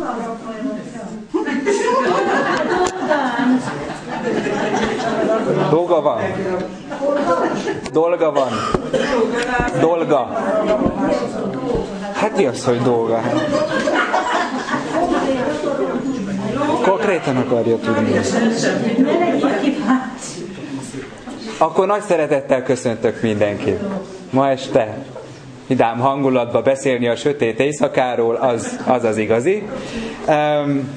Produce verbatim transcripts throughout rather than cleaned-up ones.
Dolga van. Dolga van. Dolga. Hát mi az, hogy dolga? Konkrétan akarja tudni. Akkor nagy szeretettel köszöntök mindenkit. Ma este vidám hangulatba beszélni a sötét éjszakáról, az az, az igazi. Um,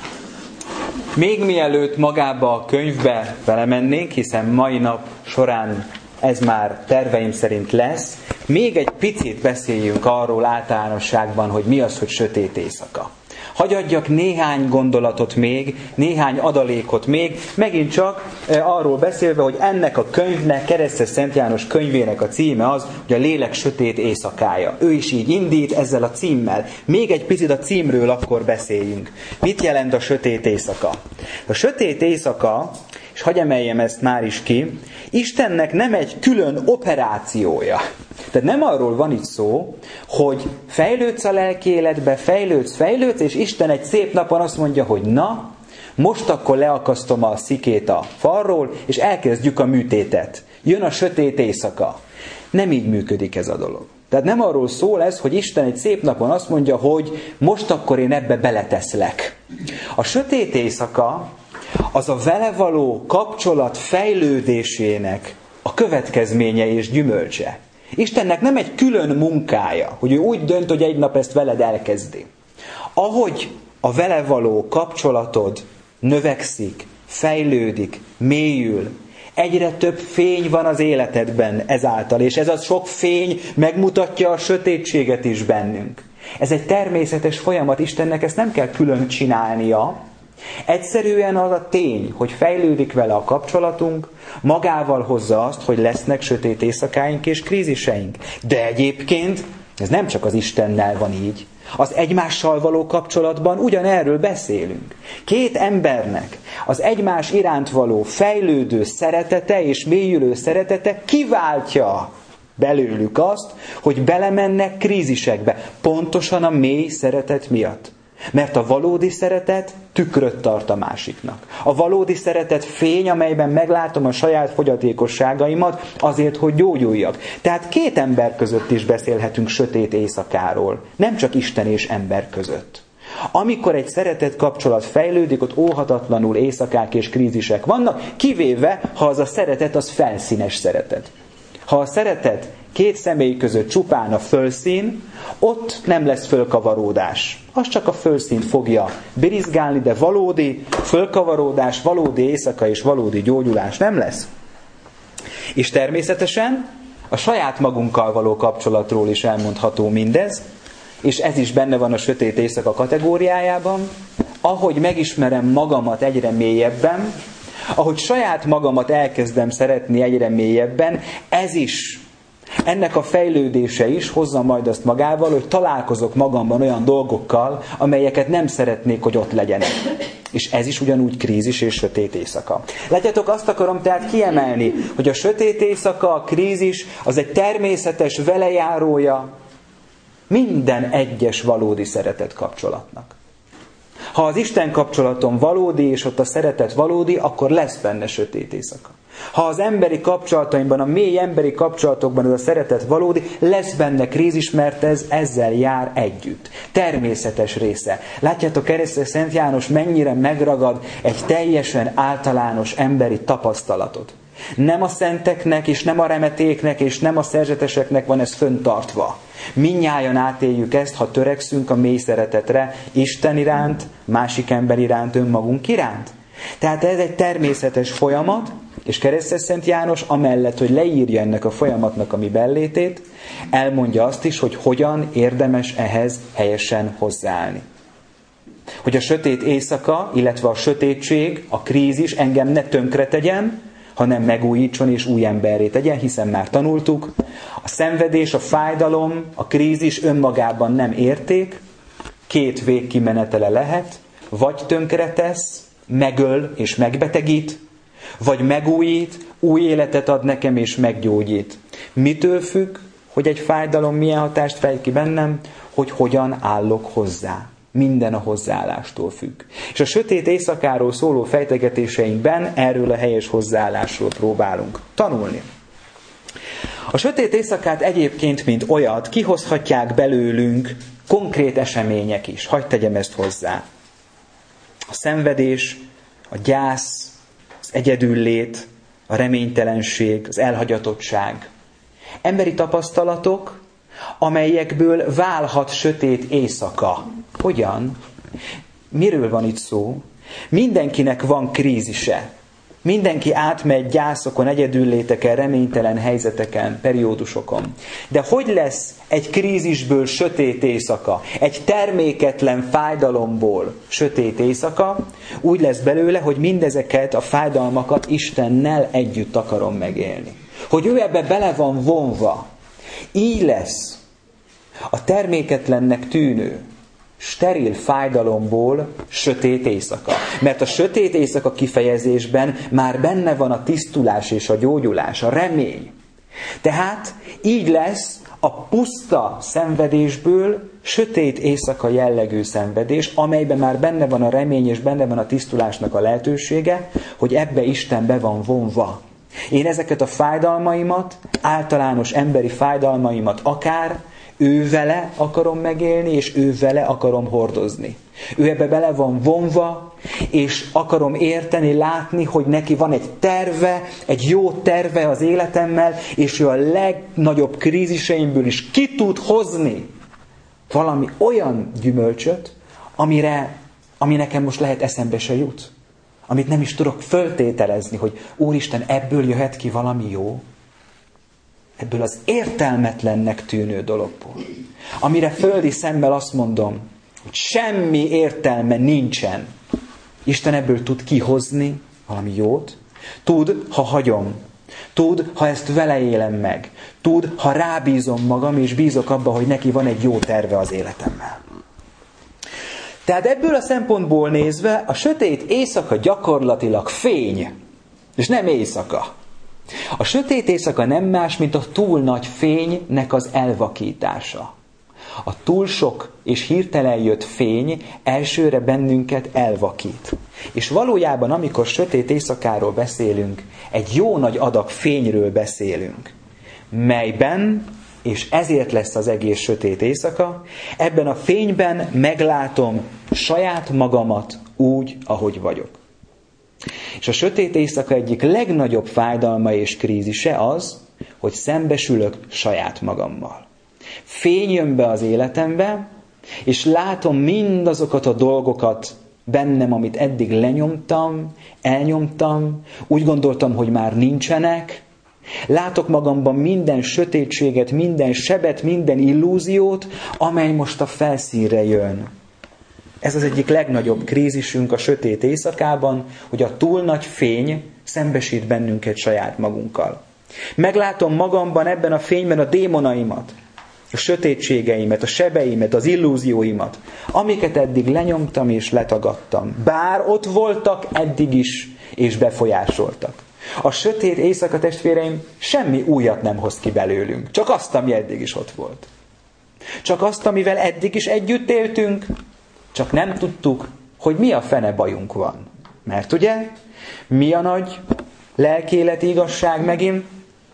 még mielőtt magába a könyvbe belemennénk, hiszen mai nap során ez már terveim szerint lesz, még egy picit beszéljünk arról általánosságban, hogy mi az, hogy sötét éjszaka. Hagy adjak néhány gondolatot még, néhány adalékot még, megint csak e, arról beszélve, hogy ennek a könyvnek, Keresztes Szent János könyvének a címe az, hogy a lélek sötét éjszakája. Ő is így indít ezzel a címmel. Még egy picit a címről akkor beszéljünk. Mit jelent a sötét éjszaka? A sötét éjszaka, és hadd emeljem ezt már is ki, Istennek nem egy külön operációja. Tehát nem arról van itt szó, hogy fejlődsz a lelki életbe, fejlődsz, fejlődsz, és Isten egy szép napon azt mondja, hogy na, most akkor leakasztom a szikét a falról, és elkezdjük a műtétet. Jön a sötét éjszaka. Nem így működik ez a dolog. Tehát nem arról szól ez, hogy Isten egy szép napon azt mondja, hogy most akkor én ebbe beleteszlek. A sötét éjszaka az a vele való kapcsolat fejlődésének a következménye és gyümölcse. Istennek nem egy külön munkája, hogy ő úgy dönt, hogy egy nap ezt veled elkezdi. Ahogy a vele való kapcsolatod növekszik, fejlődik, mélyül, egyre több fény van az életedben ezáltal, és ez a sok fény megmutatja a sötétséget is bennünk. Ez egy természetes folyamat, Istennek ezt nem kell külön csinálnia. Egyszerűen az a tény, hogy fejlődik vele a kapcsolatunk, magával hozza azt, hogy lesznek sötét éjszakáink és kríziseink. De egyébként ez nem csak az Istennel van így. Az egymással való kapcsolatban ugyanerről beszélünk. Két embernek az egymás iránt való fejlődő szeretete és mélyülő szeretete kiváltja belőlük azt, hogy belemennek krízisekbe, pontosan a mély szeretet miatt. Mert a valódi szeretet tükröt tart a másiknak. A valódi szeretet fény, amelyben meglátom a saját fogyatékosságaimat azért, hogy gyógyuljak. Tehát két ember között is beszélhetünk sötét éjszakáról. Nem csak Isten és ember között. Amikor egy szeretet kapcsolat fejlődik, ott óhatatlanul éjszakák és krízisek vannak, kivéve, ha az a szeretet az felszínes szeretet. Ha a szeretet két személy között csupán a fölszín, ott nem lesz fölkavaródás. Az csak a fölszínt fogja birizgálni, de valódi fölkavaródás, valódi éjszaka és valódi gyógyulás nem lesz. És természetesen a saját magunkkal való kapcsolatról is elmondható mindez, és ez is benne van a sötét éjszaka kategóriájában. Ahogy megismerem magamat egyre mélyebben, ahogy saját magamat elkezdem szeretni egyre mélyebben, ez is, ennek a fejlődése is hozza majd azt magával, hogy találkozok magamban olyan dolgokkal, amelyeket nem szeretnék, hogy ott legyenek. És ez is ugyanúgy krízis és sötét éjszaka. Látjátok, azt akarom tehát kiemelni, hogy a sötét éjszaka, a krízis, az egy természetes velejárója minden egyes valódi szeretet kapcsolatnak. Ha az Isten kapcsolatom valódi, és ott a szeretet valódi, akkor lesz benne sötét éjszaka. Ha az emberi kapcsolataimban, a mély emberi kapcsolatokban ez a szeretet valódi, lesz benne krízis, mert ez ezzel jár együtt. Természetes része. Látjátok, Keresztes Szent János mennyire megragad egy teljesen általános emberi tapasztalatot. Nem a szenteknek, és nem a remetéknek, és nem a szerzeteseknek van ez föntartva. Mindnyájan átéljük ezt, ha törekszünk a mély szeretetre, Isten iránt, másik ember iránt, önmagunk iránt. Tehát ez egy természetes folyamat, és Keresztes Szent János amellett, hogy leírja ennek a folyamatnak a mi bellétét, elmondja azt is, hogy hogyan érdemes ehhez helyesen hozzáállni. Hogy a sötét éjszaka, illetve a sötétség, a krízis engem ne tönkretegyen, hanem megújítson és új emberré tegyen, hiszen már tanultuk, a szenvedés, a fájdalom, a krízis önmagában nem érték, két végkimenetele lehet, vagy tönkretesz, megöl és megbetegít, vagy megújít, új életet ad nekem és meggyógyít. Mitől függ, hogy egy fájdalom milyen hatást fejt ki bennem? Hogy hogyan állok hozzá. Minden a hozzáállástól függ. És a sötét éjszakáról szóló fejtegetéseinkben erről a helyes hozzáállásról próbálunk tanulni. A sötét éjszakát egyébként, mint olyat, kihozhatják belőlünk konkrét események is. Hadd tegyem ezt hozzá. A szenvedés, a gyász, az egyedüllét, a reménytelenség, az elhagyatottság. Emberi tapasztalatok, amelyekből válhat sötét éjszaka. Hogyan? Miről van itt szó? Mindenkinek van krízise. Mindenki átmegy gyászokon, egyedülléteken, reménytelen helyzeteken, periódusokon. De hogy lesz egy krízisből sötét éjszaka? Egy terméketlen fájdalomból sötét éjszaka? Úgy lesz belőle, hogy mindezeket a fájdalmakat Istennel együtt akarom megélni. Hogy ő ebbe bele van vonva. Így lesz a terméketlennek tűnő, steril fájdalomból sötét éjszaka. Mert a sötét éjszaka kifejezésben már benne van a tisztulás és a gyógyulás, a remény. Tehát így lesz a puszta szenvedésből sötét éjszaka jellegű szenvedés, amelyben már benne van a remény és benne van a tisztulásnak a lehetősége, hogy ebbe Isten be van vonva. Én ezeket a fájdalmaimat, általános emberi fájdalmaimat akár ő vele akarom megélni, és ő vele akarom hordozni. Ő ebbe bele van vonva, és akarom érteni, látni, hogy neki van egy terve, egy jó terve az életemmel, és ő a legnagyobb kríziseimből is ki tud hozni valami olyan gyümölcsöt, amire, ami nekem most lehet eszembe se jut. Amit nem is tudok föltételezni, hogy Úristen, ebből jöhet ki valami jó. Ebből az értelmetlennek tűnő dologból. Amire földi szemmel azt mondom, hogy semmi értelme nincsen. Isten ebből tud kihozni valami jót. Tud, ha hagyom. Tud, ha ezt vele élem meg. Tud, ha rábízom magam, és bízok abba, hogy neki van egy jó terve az életemmel. Tehát ebből a szempontból nézve a sötét éjszaka gyakorlatilag fény, és nem éjszaka. A sötét éjszaka nem más, mint a túl nagy fénynek az elvakítása. A túl sok és hirtelen jött fény elsőre bennünket elvakít. És valójában, amikor sötét éjszakáról beszélünk, egy jó nagy adag fényről beszélünk, melyben, és ezért lesz az egész sötét éjszaka, ebben a fényben meglátom saját magamat úgy, ahogy vagyok. És a sötét éjszaka egyik legnagyobb fájdalma és krízise az, hogy szembesülök saját magammal. Fény jön be az életembe, és látom mindazokat a dolgokat bennem, amit eddig lenyomtam, elnyomtam, úgy gondoltam, hogy már nincsenek. Látok magamban minden sötétséget, minden sebet, minden illúziót, amely most a felszínre jön. Ez az egyik legnagyobb krízisünk a sötét éjszakában, hogy a túl nagy fény szembesít bennünket saját magunkkal. Meglátom magamban ebben a fényben a démonaimat, a sötétségeimet, a sebeimet, az illúzióimat, amiket eddig lenyomtam és letagadtam. Bár ott voltak eddig is, és befolyásoltak. A sötét éjszaka, testvéreim, semmi újat nem hoz ki belőlünk. Csak azt, ami eddig is ott volt. Csak azt, amivel eddig is együtt éltünk, csak nem tudtuk, hogy mi a fene bajunk van. Mert ugye, mi a nagy lelkéleti igazság megint?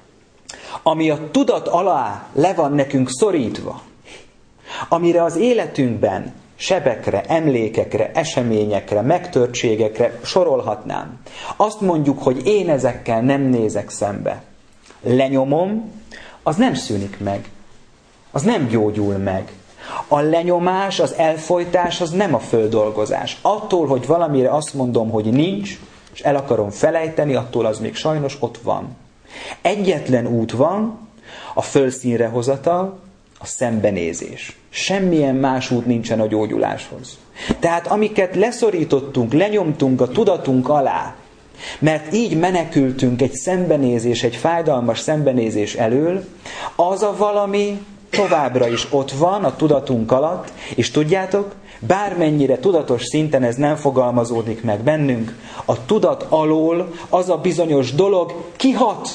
Ami a tudat alá le van nekünk szorítva, amire az életünkben sebekre, emlékekre, eseményekre, megtörtségekre sorolhatnám. Azt mondjuk, hogy én ezekkel nem nézek szembe. Lenyomom, az nem szűnik meg. Az nem gyógyul meg. A lenyomás, az elfojtás, az nem a földolgozás. Attól, hogy valamire azt mondom, hogy nincs, és el akarom felejteni, attól az még sajnos ott van. Egyetlen út van, a fölszínre hozatal, a szembenézés. Semmilyen más út nincsen a gyógyuláshoz. Tehát amiket leszorítottunk, lenyomtunk a tudatunk alá, mert így menekültünk egy szembenézés, egy fájdalmas szembenézés elől, az a valami továbbra is ott van a tudatunk alatt, és tudjátok, bármennyire tudatos szinten ez nem fogalmazódik meg bennünk, a tudat alól az a bizonyos dolog kihat,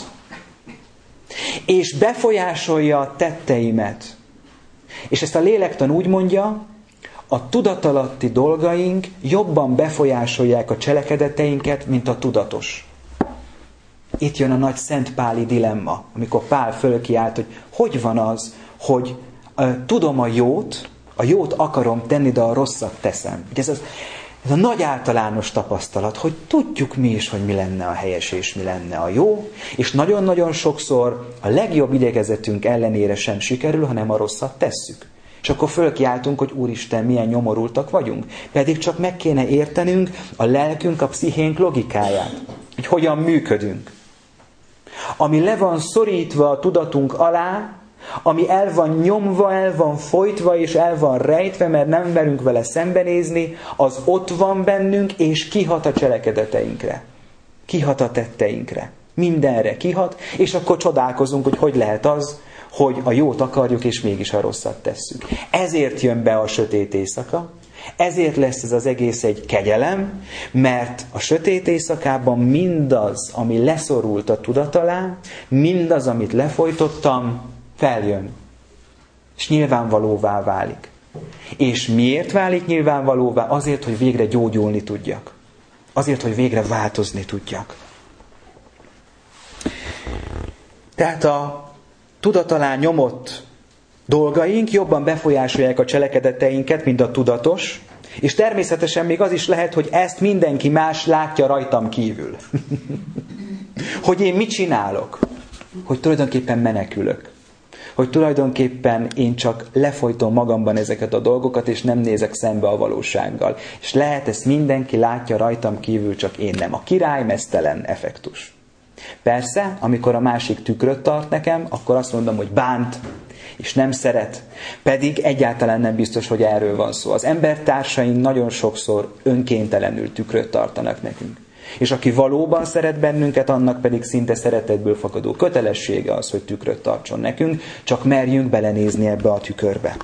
és befolyásolja a tetteimet. És ezt a lélektan úgy mondja, a tudatalatti dolgaink jobban befolyásolják a cselekedeteinket, mint a tudatos. Itt jön a nagy szentpáli dilemma, amikor Pál fölkiált, hogy hogy van az, hogy uh, tudom a jót, a jót akarom tenni, de a rosszat teszem. Ez, az, ez a nagy általános tapasztalat, hogy tudjuk mi is, hogy mi lenne a helyes és mi lenne a jó, és nagyon-nagyon sokszor a legjobb igyekezetünk ellenére sem sikerül, hanem a rosszat tesszük. És akkor fölkiáltunk, hogy Úristen, milyen nyomorultak vagyunk. Pedig csak meg kéne értenünk a lelkünk, a pszichénk logikáját. Hogy hogyan működünk. Ami le van szorítva a tudatunk alá, ami el van nyomva, el van folytva és el van rejtve, mert nem merünk vele szembenézni, az ott van bennünk, és kihat a cselekedeteinkre. Kihat a tetteinkre. Mindenre kihat, és akkor csodálkozunk, hogy hogy lehet az, hogy a jót akarjuk, és mégis a rosszat tesszük. Ezért jön be a sötét éjszaka, ezért lesz ez az egész egy kegyelem, mert a sötét éjszakában mindaz, ami leszorult a tudat alá, mindaz, amit lefolytottam, feljön. És nyilvánvalóvá válik. És miért válik nyilvánvalóvá? Azért, hogy végre gyógyulni tudjak. Azért, hogy végre változni tudjak. Tehát a tudat alá nyomott dolgaink jobban befolyásolják a cselekedeteinket, mint a tudatos, és természetesen még az is lehet, hogy ezt mindenki más látja rajtam kívül. Hogy én mit csinálok? Hogy tulajdonképpen menekülök. Hogy tulajdonképpen én csak lefolytom magamban ezeket a dolgokat, és nem nézek szembe a valósággal. És lehet, ezt mindenki látja rajtam kívül, csak én nem. A király meztelen effektus. Persze, amikor a másik tükröt tart nekem, akkor azt mondom, hogy bánt, és nem szeret. Pedig egyáltalán nem biztos, hogy erről van szó. Az embertársaink nagyon sokszor önkéntelenül tükröt tartanak nekünk. És aki valóban szeret bennünket, annak pedig szinte szeretetből fakadó kötelessége az, hogy tükröt tartson nekünk, csak merjünk belenézni ebbe a tükörbe.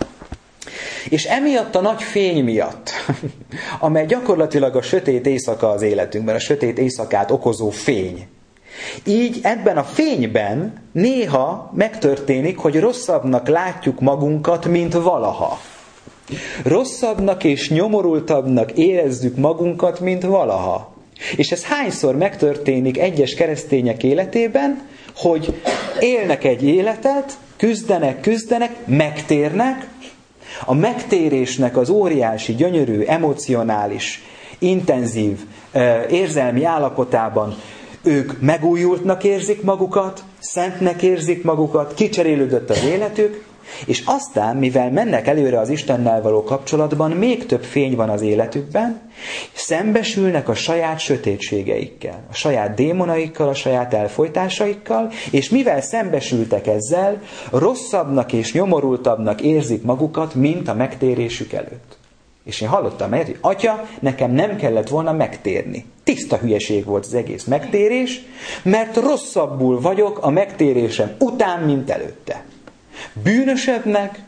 És emiatt a nagy fény miatt, amely gyakorlatilag a sötét éjszaka az életünkben, a sötét éjszakát okozó fény, így ebben a fényben néha megtörténik, hogy rosszabbnak látjuk magunkat, mint valaha. Rosszabbnak és nyomorultabbnak érezzük magunkat, mint valaha. És ez hányszor megtörténik egyes keresztények életében, hogy élnek egy életet, küzdenek, küzdenek, megtérnek, a megtérésnek az óriási, gyönyörű, emocionális, intenzív, érzelmi állapotában ők megújultnak érzik magukat, szentnek érzik magukat, kicserélődött az életük, és aztán, mivel mennek előre az Istennel való kapcsolatban, még több fény van az életükben, szembesülnek a saját sötétségeikkel, a saját démonaikkal, a saját elfojtásaikkal, és mivel szembesültek ezzel, rosszabbnak és nyomorultabbnak érzik magukat, mint a megtérésük előtt. És én hallottam egyet, hogy atya, nekem nem kellett volna megtérni. Tiszta hülyeség volt az egész megtérés, mert rosszabbul vagyok a megtérésem után, mint előtte. Bűnösebbnek,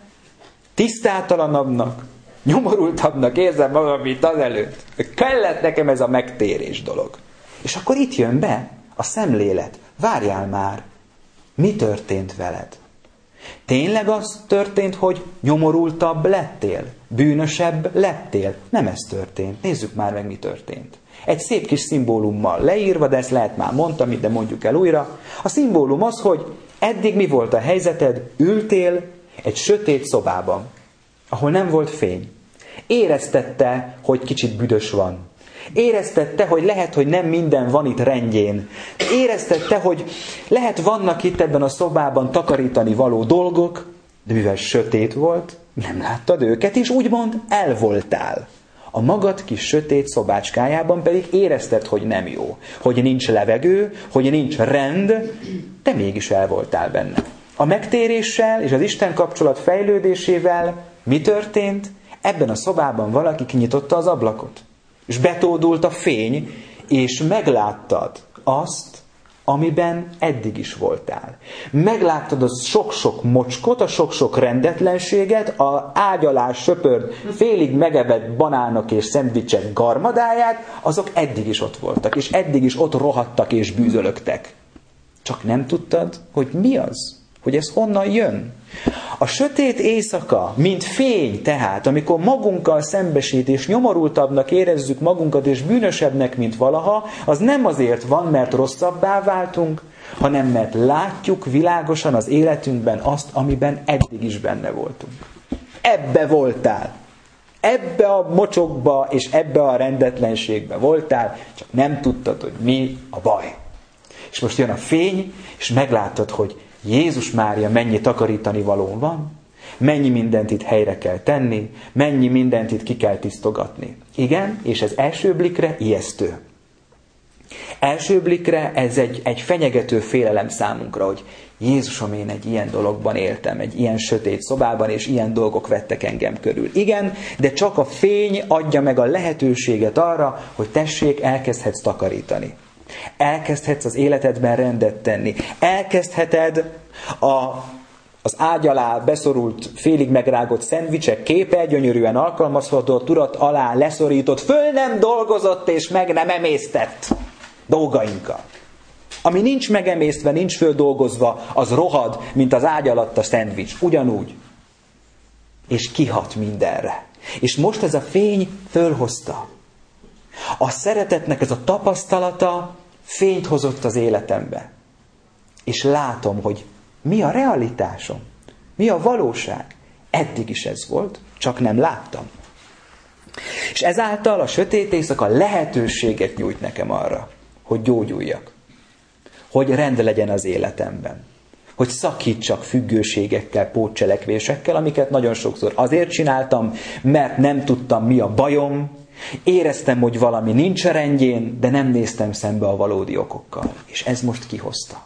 tisztátalanabbnak, nyomorultabbnak érzem magam, mint az előtt. Kellett nekem ez a megtérés dolog. És akkor itt jön be a szemlélet. Várjál már, mi történt veled? Tényleg az történt, hogy nyomorultabb lettél? Bűnösebb lettél? Nem ez történt. Nézzük már meg, mi történt. Egy szép kis szimbólummal leírva, de ezt lehet már mondtam, de mondjuk el újra. A szimbólum az, hogy eddig mi volt a helyzeted? Ültél egy sötét szobában, ahol nem volt fény. Éreztette, hogy kicsit büdös van. Éreztette, hogy lehet, hogy nem minden van itt rendjén. Éreztette, hogy lehet vannak itt ebben a szobában takarítani való dolgok, de mivel sötét volt, nem láttad őket, és úgymond elvoltál. A magad kis sötét szobácskájában pedig érezted, hogy nem jó. Hogy nincs levegő, hogy nincs rend, de mégis elvoltál benne. A megtéréssel és az Isten kapcsolat fejlődésével mi történt? Ebben a szobában valaki kinyitotta az ablakot. És betódult a fény, és megláttad azt, amiben eddig is voltál. Megláttad a sok-sok mocskot, a sok-sok rendetlenséget, a ágy alá söpörd, félig megevett banánok és szendvicsek garmadáját, azok eddig is ott voltak, és eddig is ott rohadtak és bűzölögtek. Csak nem tudtad, hogy mi az, hogy ez honnan jön. A sötét éjszaka, mint fény tehát, amikor magunkkal szembesít, és nyomorultabbnak érezzük magunkat, és bűnösebbnek, mint valaha, az nem azért van, mert rosszabbá váltunk, hanem mert látjuk világosan az életünkben azt, amiben eddig is benne voltunk. Ebbe voltál. Ebbe a mocsokba és ebbe a rendetlenségbe voltál, csak nem tudtad, hogy mi a baj. És most jön a fény, és meglátod, hogy Jézus Mária mennyi takarítani való van, mennyi mindent itt helyre kell tenni, mennyi mindent itt ki kell tisztogatni. Igen, és ez első blikre ijesztő. Első blikre ez egy, egy fenyegető félelem számunkra, hogy Jézusom, én egy ilyen dologban éltem, egy ilyen sötét szobában, és ilyen dolgok vettek engem körül. Igen, de csak a fény adja meg a lehetőséget arra, hogy tessék, elkezdhetsz takarítani. Elkezdhetsz az életedben rendet tenni. Elkezdheted a, az ágy alá beszorult, félig megrágott szendvicsek képe, gyönyörűen alkalmazható, tudat alá leszorított, föl nem dolgozott és meg nem emésztett dolgainkkal. Ami nincs megemésztve, nincs földolgozva, az rohad, mint az ágy alatt a szendvics. Ugyanúgy. És kihat mindenre. És most ez a fény fölhozta. A szeretetnek ez a tapasztalata fényt hozott az életembe. És látom, hogy mi a realitásom, mi a valóság. Eddig is ez volt, csak nem láttam. És ezáltal a sötét éjszaka lehetőséget nyújt nekem arra, hogy gyógyuljak. Hogy rend legyen az életemben. Hogy szakítsak függőségekkel, pótcselekvésekkel, amiket nagyon sokszor azért csináltam, mert nem tudtam, mi a bajom, éreztem, hogy valami nincs a rendjén, de nem néztem szembe a valódi okokkal. És ez most kihozta.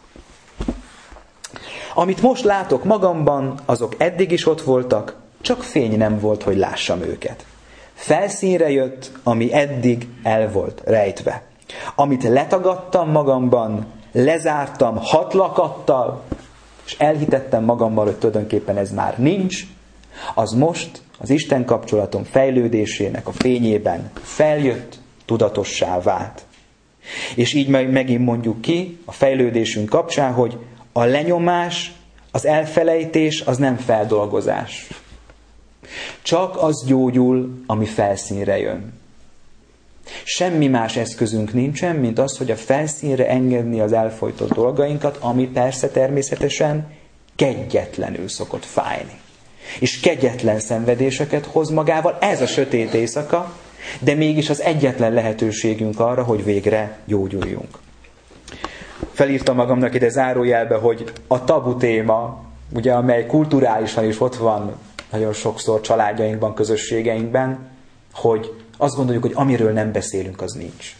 Amit most látok magamban, azok eddig is ott voltak, csak fény nem volt, hogy lássam őket. Felszínre jött, ami eddig el volt rejtve. Amit letagadtam magamban, lezártam hat lakattal, és elhitettem magammal, hogy tulajdonképpen ez már nincs, az most az Isten kapcsolatom fejlődésének a fényében feljött, tudatossá vált. És így megint mondjuk ki a fejlődésünk kapcsán, hogy a lenyomás, az elfelejtés, az nem feldolgozás. Csak az gyógyul, ami felszínre jön. Semmi más eszközünk nincsen, mint az, hogy a felszínre engedni az elfojtott dolgainkat, ami persze természetesen kegyetlenül szokott fájni. És kegyetlen szenvedéseket hoz magával, ez a sötét éjszaka, de mégis az egyetlen lehetőségünk arra, hogy végre gyógyuljunk. Felírtam magamnak ide zárójelbe, hogy a tabu téma, ugye, amely kulturálisan is ott van nagyon sokszor családjainkban, közösségeinkben, hogy azt gondoljuk, hogy amiről nem beszélünk, az nincs.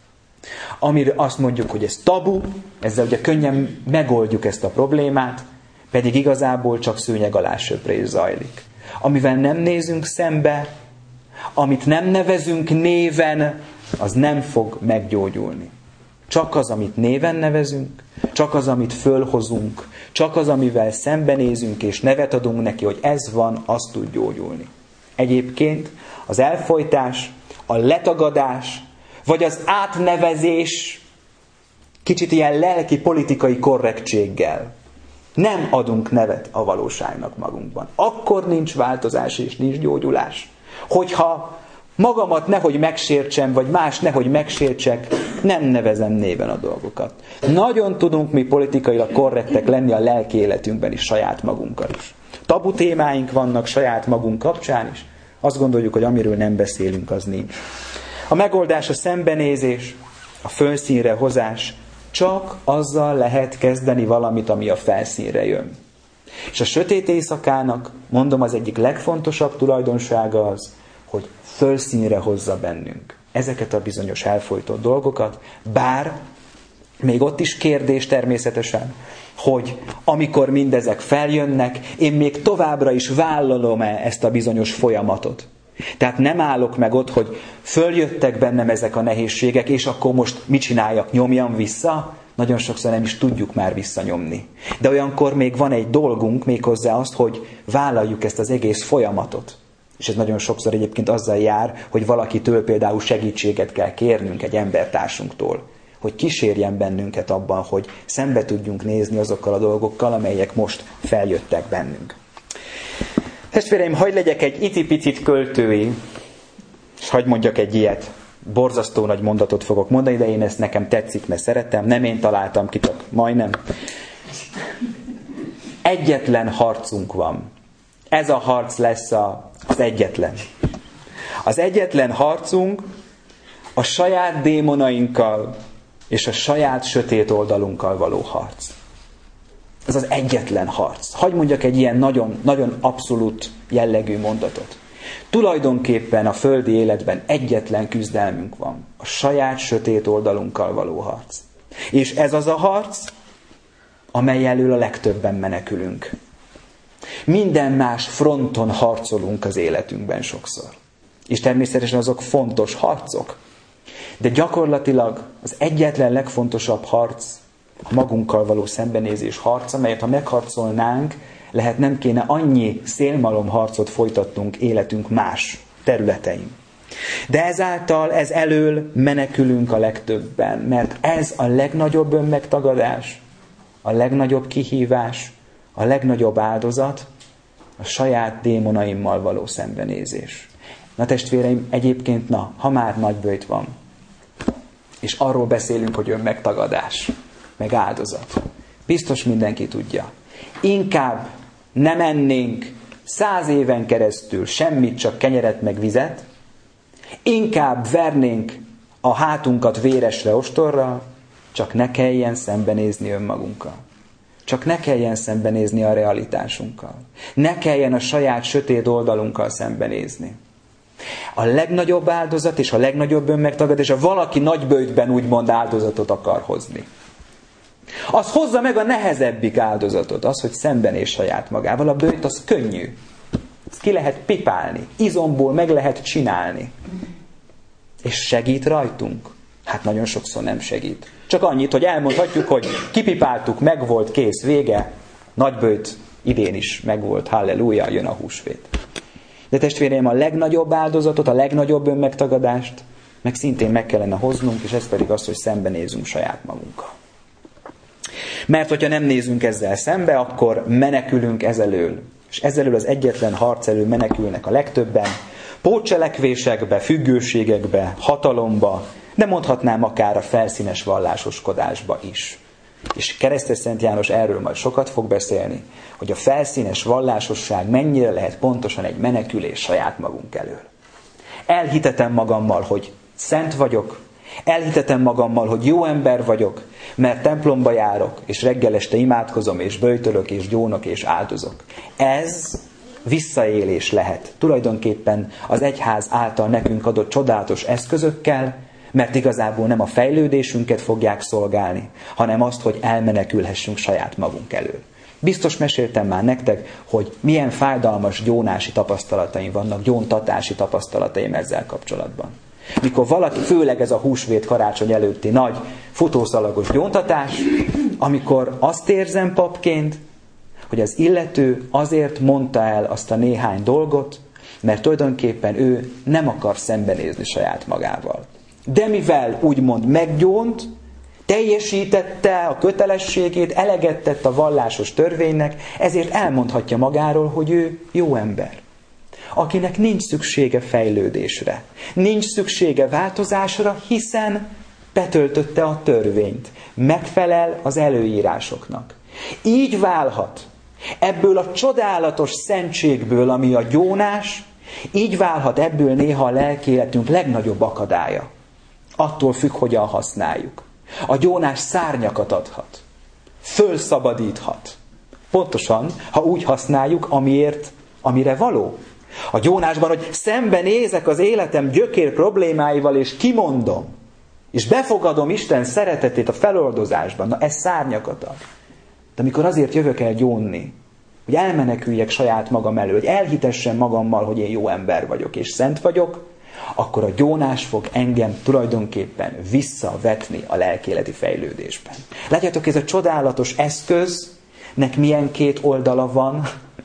Amiről azt mondjuk, hogy ez tabu, ezzel ugye könnyen megoldjuk ezt a problémát, pedig igazából csak szőnyeg alá söprés zajlik. Amivel nem nézünk szembe, amit nem nevezünk néven, az nem fog meggyógyulni. Csak az, amit néven nevezünk, csak az, amit fölhozunk, csak az, amivel szembenézünk és nevet adunk neki, hogy ez van, az tud gyógyulni. Egyébként az elfojtás, a letagadás, vagy az átnevezés kicsit ilyen lelki politikai korrektséggel nem adunk nevet a valóságnak magunkban. Akkor nincs változás és nincs gyógyulás. Hogyha magamat nehogy megsértsem, vagy más nehogy megsértsek, nem nevezem néven a dolgokat. Nagyon tudunk mi politikailag korrektek lenni a lelki életünkben is, saját magunkkal is. Tabu témáink vannak saját magunk kapcsán is. Azt gondoljuk, hogy amiről nem beszélünk, az nincs. A megoldás a szembenézés, a felszínre hozás, csak azzal lehet kezdeni valamit, ami a felszínre jön. És a sötét éjszakának, mondom, az egyik legfontosabb tulajdonsága az, hogy felszínre hozza bennünk ezeket a bizonyos elfojtott dolgokat, bár még ott is kérdés természetesen, hogy amikor mindezek feljönnek, én még továbbra is vállalom-e ezt a bizonyos folyamatot. Tehát nem állok meg ott, hogy följöttek bennem ezek a nehézségek, és akkor most mit csináljak, nyomjam vissza? Nagyon sokszor nem is tudjuk már visszanyomni. De olyankor még van egy dolgunk, méghozzá azt, hogy vállaljuk ezt az egész folyamatot. És ez nagyon sokszor egyébként azzal jár, hogy valakitől például segítséget kell kérnünk, egy embertársunktól, hogy kísérjen bennünket abban, hogy szembe tudjunk nézni azokkal a dolgokkal, amelyek most feljöttek bennünk. Testvéreim, hadd legyek egy icipicit költői, és hadd mondjak egy ilyet. Borzasztó nagy mondatot fogok mondani, de én ezt nekem tetszik, mert szeretem. Nem én találtam ki, csak majdnem. Egyetlen harcunk van. Ez a harc lesz a, az egyetlen. Az egyetlen harcunk a saját démonainkkal és a saját sötét oldalunkkal való harc. Ez az egyetlen harc. Hadd mondjak egy ilyen nagyon, nagyon abszolút jellegű mondatot. Tulajdonképpen a földi életben egyetlen küzdelmünk van. A saját sötét oldalunkkal való harc. És ez az a harc, amely elől a legtöbben menekülünk. Minden más fronton harcolunk az életünkben sokszor. És természetesen azok fontos harcok. De gyakorlatilag az egyetlen legfontosabb harc a magunkkal való szembenézés harca, melyet ha megharcolnánk, lehet nem kéne annyi szélmalomharcot folytatnunk életünk más területein. De ezáltal, ez elől menekülünk a legtöbben, mert ez a legnagyobb önmegtagadás, a legnagyobb kihívás, a legnagyobb áldozat, a saját démonaimmal való szembenézés. Na testvéreim, egyébként, na, ha már nagyböjt van, és arról beszélünk, hogy önmegtagadás, meg áldozat. Biztos mindenki tudja. Inkább nem ennénk száz éven keresztül semmit, csak kenyeret meg vizet, inkább vernénk a hátunkat véresre ostorral, csak ne kelljen szembenézni önmagunkkal. Csak ne kelljen szembenézni a realitásunkkal. Ne kelljen a saját sötét oldalunkkal szembenézni. A legnagyobb áldozat és a legnagyobb önmegtagadás, ha valaki nagyböjtben úgymond áldozatot akar hozni. Az hozza meg a nehezebbik áldozatot, az, hogy szembenéz saját magával. A böjt az könnyű. Ezt ki lehet pipálni. Izomból meg lehet csinálni. És segít rajtunk? Hát nagyon sokszor nem segít. Csak annyit, hogy elmondhatjuk, hogy kipipáltuk, megvolt, kész, vége. Nagyböjt idén is megvolt, halleluja, jön a húsvét. De testvéreim, a legnagyobb áldozatot, a legnagyobb önmegtagadást meg szintén meg kellene hoznunk, és ez pedig az, hogy szembenézünk saját magunkkal. Mert hogyha nem nézünk ezzel szembe, akkor menekülünk ezelől. És ezelől az egyetlen harc elől menekülnek a legtöbben. Pótcselekvésekbe, függőségekbe, hatalomba, de mondhatnám akár a felszínes vallásoskodásba is. És Keresztes Szent János erről majd sokat fog beszélni, hogy a felszínes vallásosság mennyire lehet pontosan egy menekülés saját magunk elől. Elhitetem magammal, hogy szent vagyok, elhitetem magammal, hogy jó ember vagyok, mert templomba járok, és reggel este imádkozom, és böjtölök, és gyónok, és áldozok. Ez visszaélés lehet. Tulajdonképpen az egyház által nekünk adott csodálatos eszközökkel, mert igazából nem a fejlődésünket fogják szolgálni, hanem azt, hogy elmenekülhessünk saját magunk elől. Biztos meséltem már nektek, hogy milyen fájdalmas gyónási tapasztalataim vannak, gyóntatási tapasztalataim ezzel kapcsolatban. Mikor valaki, főleg ez a húsvét karácsony előtti nagy futószalagos gyóntatás, amikor azt érzem papként, hogy az illető azért mondta el azt a néhány dolgot, mert tulajdonképpen ő nem akar szembenézni saját magával. De mivel úgymond meggyónt, teljesítette a kötelességét, eleget tett a vallásos törvénynek, ezért elmondhatja magáról, hogy ő jó ember. Akinek nincs szüksége fejlődésre, nincs szüksége változásra, hiszen betöltötte a törvényt, megfelel az előírásoknak. Így válhat ebből a csodálatos szentségből, ami a gyónás, így válhat ebből néha a lelkéletünk legnagyobb akadálya. Attól függ, hogyan használjuk. A gyónás szárnyakat adhat. Fölszabadíthat. Pontosan, ha úgy használjuk, amiért, amire való. A gyónásban, hogy szembenézek az életem gyökér problémáival, és kimondom, és befogadom Isten szeretetét a feloldozásban, na ez szárnyakat ad. De amikor azért jövök el gyónni, hogy elmeneküljek saját magam elől, hogy elhitessem magammal, hogy én jó ember vagyok, és szent vagyok, akkor a gyónás fog engem tulajdonképpen visszavetni a lelkéleti fejlődésben. Látjátok, ez a csodálatos eszköznek milyen két oldala van,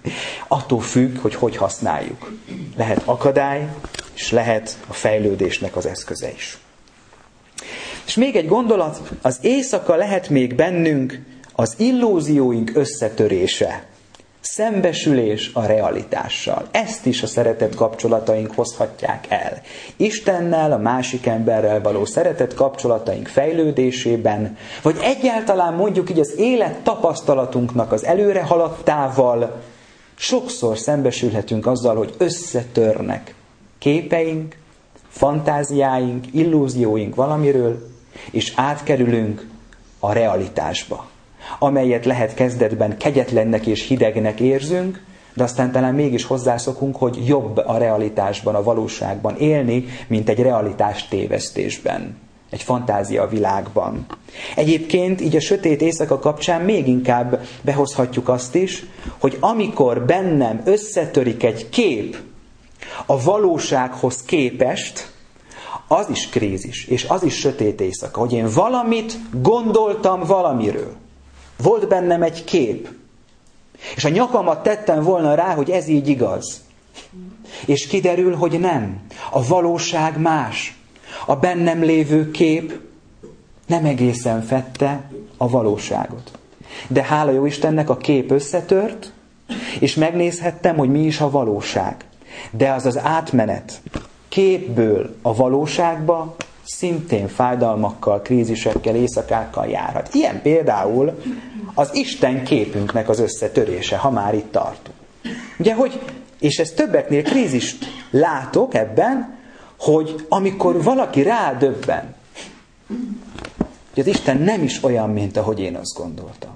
attól függ, hogy hogy használjuk. Lehet akadály, és lehet a fejlődésnek az eszköze is. És még egy gondolat, az éjszaka lehet még bennünk az illúzióink összetörése, szembesülés a realitással. Ezt is a szeretet kapcsolataink hozhatják el. Istennel, a másik emberrel való szeretet kapcsolataink fejlődésében, vagy egyáltalán mondjuk így az élet tapasztalatunknak az előre haladtával sokszor szembesülhetünk azzal, hogy összetörnek képeink, fantáziáink, illúzióink valamiről, és átkerülünk a realitásba, amelyet lehet kezdetben kegyetlennek és hidegnek érzünk, de aztán talán mégis hozzászokunk, hogy jobb a realitásban, a valóságban élni, mint egy realitás tévesztésben, egy fantázia világban. Egyébként így a sötét éjszaka kapcsán még inkább behozhatjuk azt is, hogy amikor bennem összetörik egy kép a valósághoz képest, az is krízis, és az is sötét éjszaka, hogy én valamit gondoltam valamiről. Volt bennem egy kép, és a nyakamat tettem volna rá, hogy ez így igaz. És kiderül, hogy nem. A valóság más. A bennem lévő kép nem egészen fedte a valóságot. De hála jó Istennek a kép összetört, és megnézhettem, hogy mi is a valóság. De az az átmenet képből a valóságba szintén fájdalmakkal, krízisekkel, éjszakákkal járhat. Ilyen például az Isten képünknek az összetörése, ha már itt tartunk. Ugye, hogy, és ez többeknél krízist látok ebben, hogy amikor valaki rádöbben, hogy az Isten nem is olyan, mint ahogy én azt gondoltam.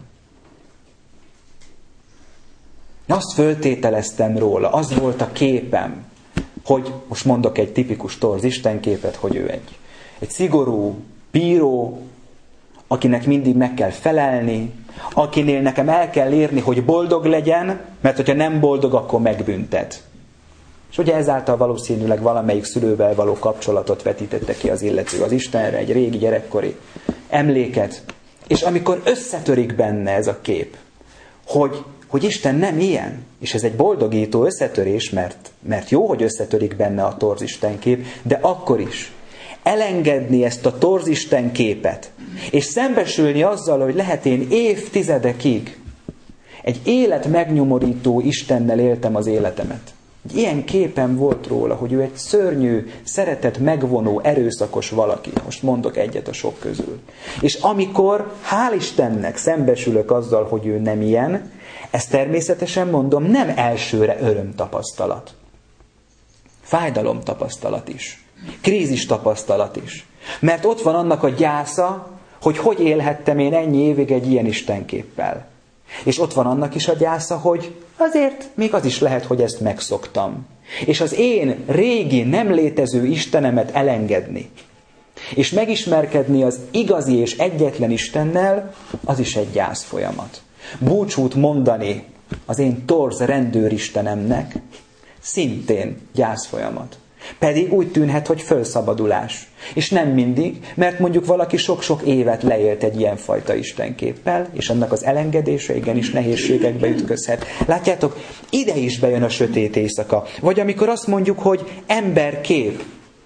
Azt föltételeztem róla, az volt a képem, hogy most mondok egy tipikus torz istenképet, hogy ő egy, egy szigorú bíró, akinek mindig meg kell felelni, akinél nekem el kell érni, hogy boldog legyen, mert hogyha nem boldog, akkor megbüntet. És ugye ezáltal valószínűleg valamelyik szülővel való kapcsolatot vetítette ki az illető az Istenre, egy régi gyerekkori emléket. És amikor összetörik benne ez a kép, hogy, hogy Isten nem ilyen, és ez egy boldogító összetörés, mert, mert jó, hogy összetörik benne a torzisten kép, de akkor is elengedni ezt a torzisten képet, és szembesülni azzal, hogy lehet én évtizedekig egy élet megnyomorító Istennel éltem az életemet. Egy ilyen képem volt róla, hogy ő egy szörnyű, szeretet megvonó, erőszakos valaki. Most mondok egyet a sok közül. És amikor, hál' Istennek szembesülök azzal, hogy ő nem ilyen, ez természetesen mondom, nem elsőre örömtapasztalat. Fájdalom tapasztalat is. Krízis tapasztalat is. Mert ott van annak a gyásza, hogy hogy élhettem én ennyi évig egy ilyen istenképpel. És ott van annak is a gyásza, hogy azért még az is lehet, hogy ezt megszoktam. És az én régi, nem létező Istenemet elengedni, és megismerkedni az igazi és egyetlen Istennel, az is egy gyász folyamat. Búcsút mondani az én torz rendőristenemnek, szintén gyász folyamat. Pedig úgy tűnhet, hogy fölszabadulás. És nem mindig, mert mondjuk valaki sok-sok évet leélt egy ilyenfajta istenképpel, és annak az elengedése igenis nehézségekbe ütközhet. Látjátok, ide is bejön a sötét éjszaka. Vagy amikor azt mondjuk, hogy emberkép.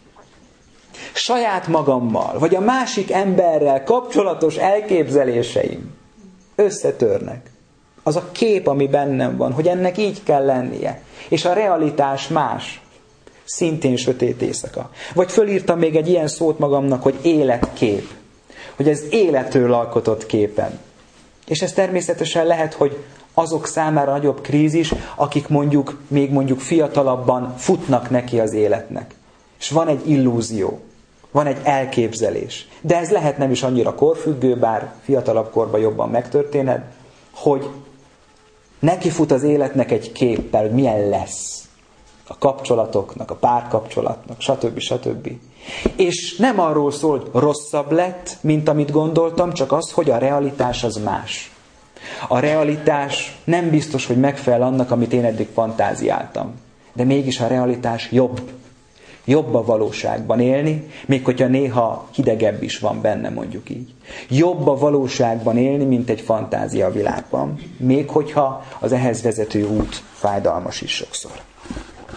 Saját magammal, vagy a másik emberrel kapcsolatos elképzeléseim összetörnek. Az a kép, ami bennem van, hogy ennek így kell lennie. És a realitás más. Szintén sötét éjszaka. Vagy fölírtam még egy ilyen szót magamnak, hogy életkép. Hogy ez életről alkotott képem. És ez természetesen lehet, hogy azok számára nagyobb krízis, akik mondjuk, még mondjuk fiatalabban futnak neki az életnek. És van egy illúzió. Van egy elképzelés. De ez lehet nem is annyira korfüggő, bár fiatalabb korban jobban megtörténhet, hogy neki fut az életnek egy képpel, hogy milyen lesz. A kapcsolatoknak, a párkapcsolatnak, stb. stb. És nem arról szól, hogy rosszabb lett, mint amit gondoltam, csak az, hogy a realitás az más. A realitás nem biztos, hogy megfelel annak, amit én eddig fantáziáltam. De mégis a realitás jobb. Jobb a valóságban élni, még hogyha néha hidegebb is van benne, mondjuk így. Jobb a valóságban élni, mint egy fantázia világban. Még hogyha az ehhez vezető út fájdalmas is sokszor.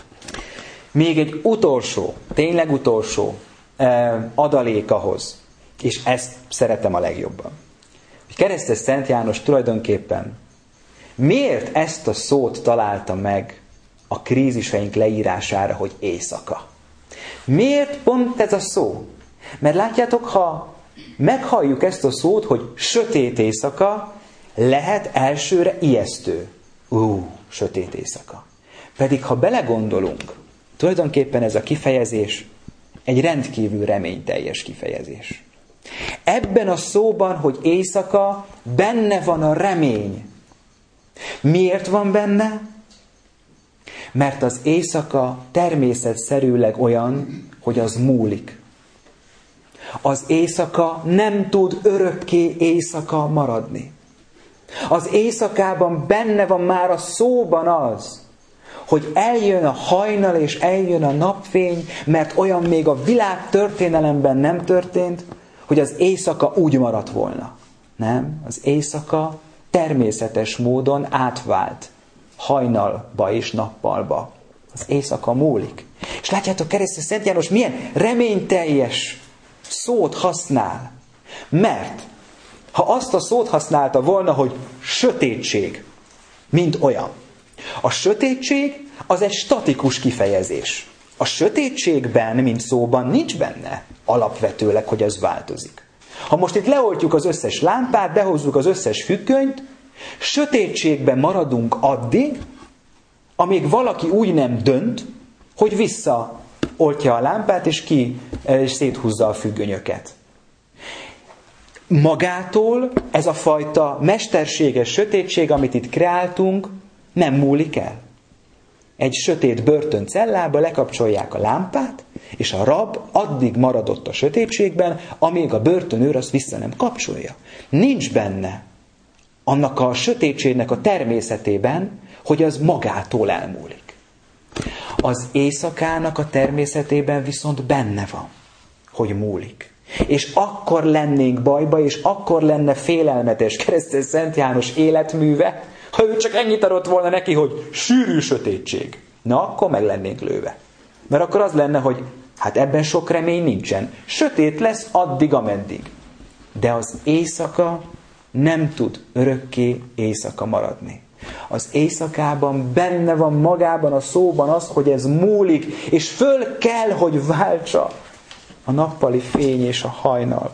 Még egy utolsó, tényleg utolsó eh, adalék ahhoz, És ezt szeretem a legjobban. Keresztes Szent János tulajdonképpen miért ezt a szót találta meg a kríziseink leírására, hogy éjszaka? Miért pont ez a szó? Mert látjátok, ha meghalljuk ezt a szót, hogy sötét éjszaka, lehet elsőre ijesztő. Ú, sötét éjszaka. Pedig ha belegondolunk, tulajdonképpen ez a kifejezés egy rendkívül reményteljes kifejezés. Ebben a szóban, hogy éjszaka, benne van a remény. Miért van benne? Mert az éjszaka természetszerűleg olyan, hogy az múlik. Az éjszaka nem tud örökké éjszaka maradni. Az éjszakában benne van már a szóban az, hogy eljön a hajnal és eljön a napfény, mert olyan még a világ történelemben nem történt, hogy az éjszaka úgy maradt volna. Nem, az éjszaka természetes módon átvált hajnalba és nappalba. Az éjszaka múlik. És látjátok, keresztes Szent János milyen reményteljes szót használ. Mert ha azt a szót használta volna, hogy sötétség, mint olyan. A sötétség az egy statikus kifejezés. A sötétségben, mint szóban nincs benne alapvetőleg, hogy ez változik. Ha most itt leoltjuk az összes lámpát, behozzuk az összes függönyt, sötétségben maradunk addig, amíg valaki úgy nem dönt, hogy visszaoltja a lámpát, és ki és széthúzza a függönyöket. Magától ez a fajta mesterséges sötétség, amit itt kreáltunk, nem múlik el. Egy sötét börtöncellába lekapcsolják a lámpát, és a rab addig maradott a sötétségben, amíg a börtönőr azt vissza nem kapcsolja. Nincs benne annak a sötétségnek a természetében, hogy az magától elmúlik. Az éjszakának a természetében viszont benne van, hogy múlik. És akkor lennénk bajba, és akkor lenne félelmetes keresztes Szent János életműve, ha ő csak ennyit adott volna neki, hogy sűrű sötétség. Na, akkor meg lennénk lőve. Mert akkor az lenne, hogy hát ebben sok remény nincsen. Sötét lesz addig, ameddig. De az éjszaka nem tud örökké éjszaka maradni. Az éjszakában benne van magában a szóban az, hogy ez múlik, és föl kell, hogy váltsa a nappali fény és a hajnal.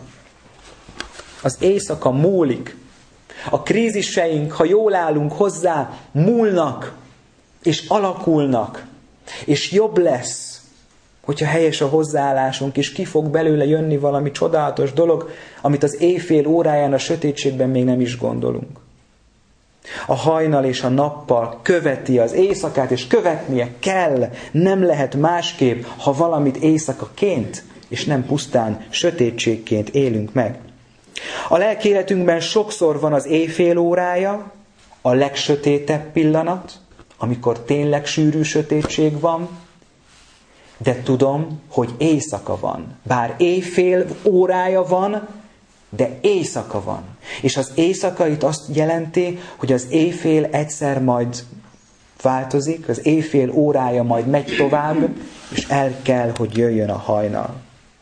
Az éjszaka múlik. A kríziseink, ha jól állunk hozzá, múlnak, és alakulnak, és jobb lesz, hogyha helyes a hozzáállásunk, és ki fog belőle jönni valami csodálatos dolog, amit az éjfél óráján a sötétségben még nem is gondolunk. A hajnal és a nappal követi az éjszakát, és követnie kell, nem lehet másképp, ha valamit éjszakaként, és nem pusztán sötétségként élünk meg. A lelkéletünkben sokszor van az éjfél órája, a legsötétebb pillanat, amikor tényleg sűrű sötétség van, de tudom, hogy éjszaka van. Bár éjfél órája van, de éjszaka van. És az éjszaka itt azt jelenti, hogy az éjfél egyszer majd változik, az éjfél órája majd megy tovább, és el kell, hogy jöjjön a hajnal.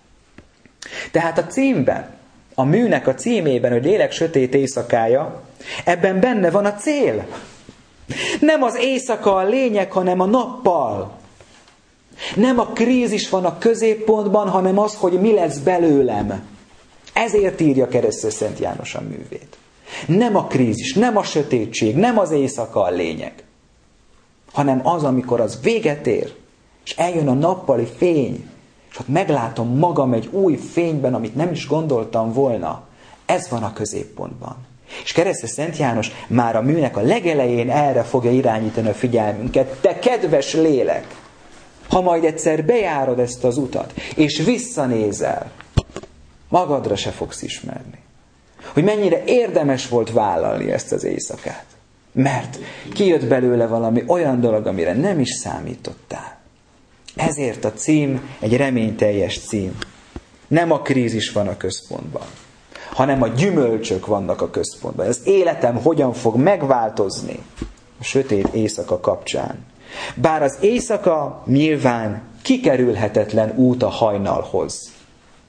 Tehát a címben, a műnek a címében, hogy lélek sötét éjszakája, ebben benne van a cél. Nem az éjszaka a lényeg, hanem a nappal. Nem a krízis van a középpontban, hanem az, hogy mi lesz belőlem. Ezért írja keresztes Szent János a művét. Nem a krízis, nem a sötétség, nem az éjszaka a lényeg, hanem az, amikor az véget ér, és eljön a nappali fény, és ott meglátom magam egy új fényben, amit nem is gondoltam volna. Ez van a középpontban. És keresztes Szent János már a műnek a legelején erre fogja irányítani a figyelmünket. Te kedves lélek, ha majd egyszer bejárod ezt az utat, és visszanézel, magadra se fogsz ismerni. Hogy mennyire érdemes volt vállalni ezt az éjszakát. Mert kijött belőle valami olyan dolog, amire nem is számítottál. Ezért a cím egy reményteljes cím. Nem a krízis van a központban, hanem a gyümölcsök vannak a központban. Az életem hogyan fog megváltozni a sötét éjszaka kapcsán. Bár az éjszaka nyilván kikerülhetetlen út a hajnalhoz.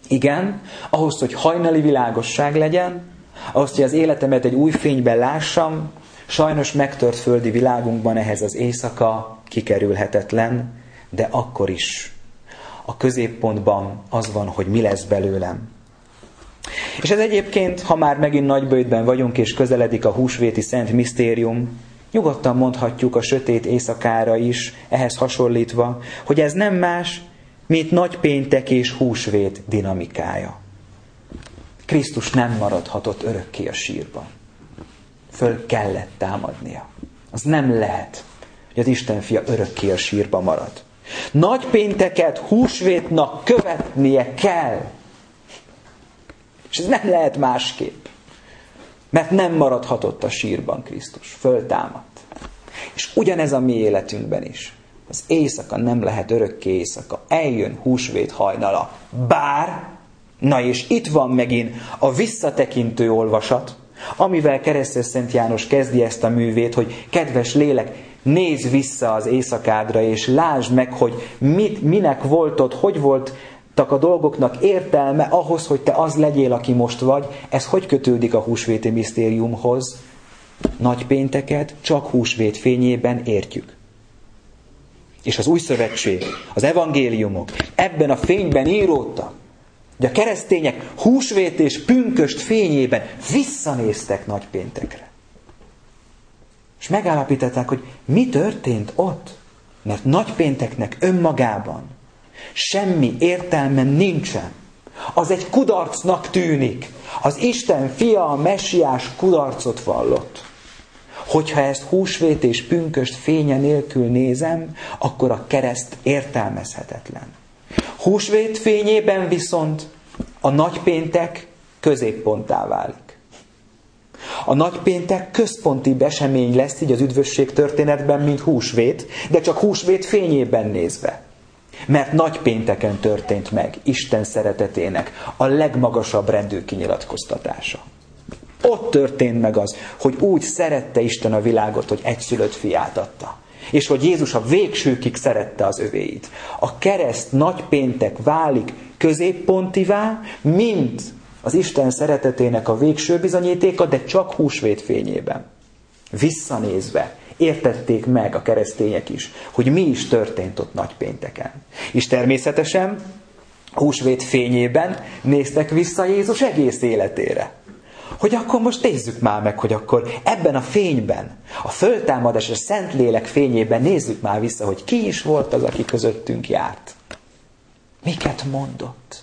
Igen, ahhoz, hogy hajnali világosság legyen, ahhoz, hogy az életemet egy új fényben lássam, sajnos megtört földi világunkban ehhez az éjszaka kikerülhetetlen, de akkor is a középpontban az van, hogy mi lesz belőlem. És ez egyébként, ha már megint nagyböjtben vagyunk, és közeledik a húsvéti szent misztérium, nyugodtan mondhatjuk a sötét éjszakára is, ehhez hasonlítva, hogy ez nem más, mint nagypéntek és húsvét dinamikája. Krisztus nem maradhatott örökké a sírban. Föl kellett támadnia. Az nem lehet, hogy az Isten fia örökké a sírban marad. Nagypénteket húsvétnak követnie kell. És ez nem lehet másképp. Mert nem maradhatott a sírban Krisztus. Föltámadt. És ugyanez a mi életünkben is. Az éjszaka nem lehet örökké éjszaka. Eljön húsvét hajnala. Bár, na és itt van megint a visszatekintő olvasat, amivel Keresztes Szent János kezdi ezt a művét, hogy kedves lélek, nézz vissza az éjszakádra, és lásd meg, hogy mit, minek volt ott, hogy voltak a dolgoknak értelme ahhoz, hogy te az legyél, aki most vagy. Ez hogy kötődik a húsvéti misztériumhoz? Nagypénteket csak húsvét fényében értjük. És az új szövetség, az evangéliumok ebben a fényben íródtak, hogy a keresztények húsvét és pünkösd fényében visszanéztek nagypéntekre. És megállapították, hogy mi történt ott, mert nagypénteknek önmagában semmi értelme nincsen. Az egy kudarcnak tűnik. Az Isten fia, a messiás kudarcot vallott. Hogyha ezt húsvét és pünkösd fénye nélkül nézem, akkor a kereszt értelmezhetetlen. Húsvét fényében viszont a nagypéntek középponttá válik. A nagypéntek központi esemény lesz így az üdvösség történetben, mint húsvét, de csak húsvét fényében nézve. Mert nagypénteken történt meg Isten szeretetének a legmagasabb rendű kinyilatkoztatása. Ott történt meg az, hogy úgy szerette Isten a világot, hogy egyszülött fiát adta. És hogy Jézus a végsőkig szerette az övéit. A kereszt nagypéntek válik középpontivá, mint az Isten szeretetének a végső bizonyítéka, de csak húsvét fényében. Visszanézve értették meg a keresztények is, hogy mi is történt ott nagypénteken. És természetesen húsvét fényében néztek vissza Jézus egész életére. Hogy akkor most nézzük már meg, hogy akkor ebben a fényben, a föltámadás, a Szentlélek fényében nézzük már vissza, hogy ki is volt az, aki közöttünk járt. Miket mondott?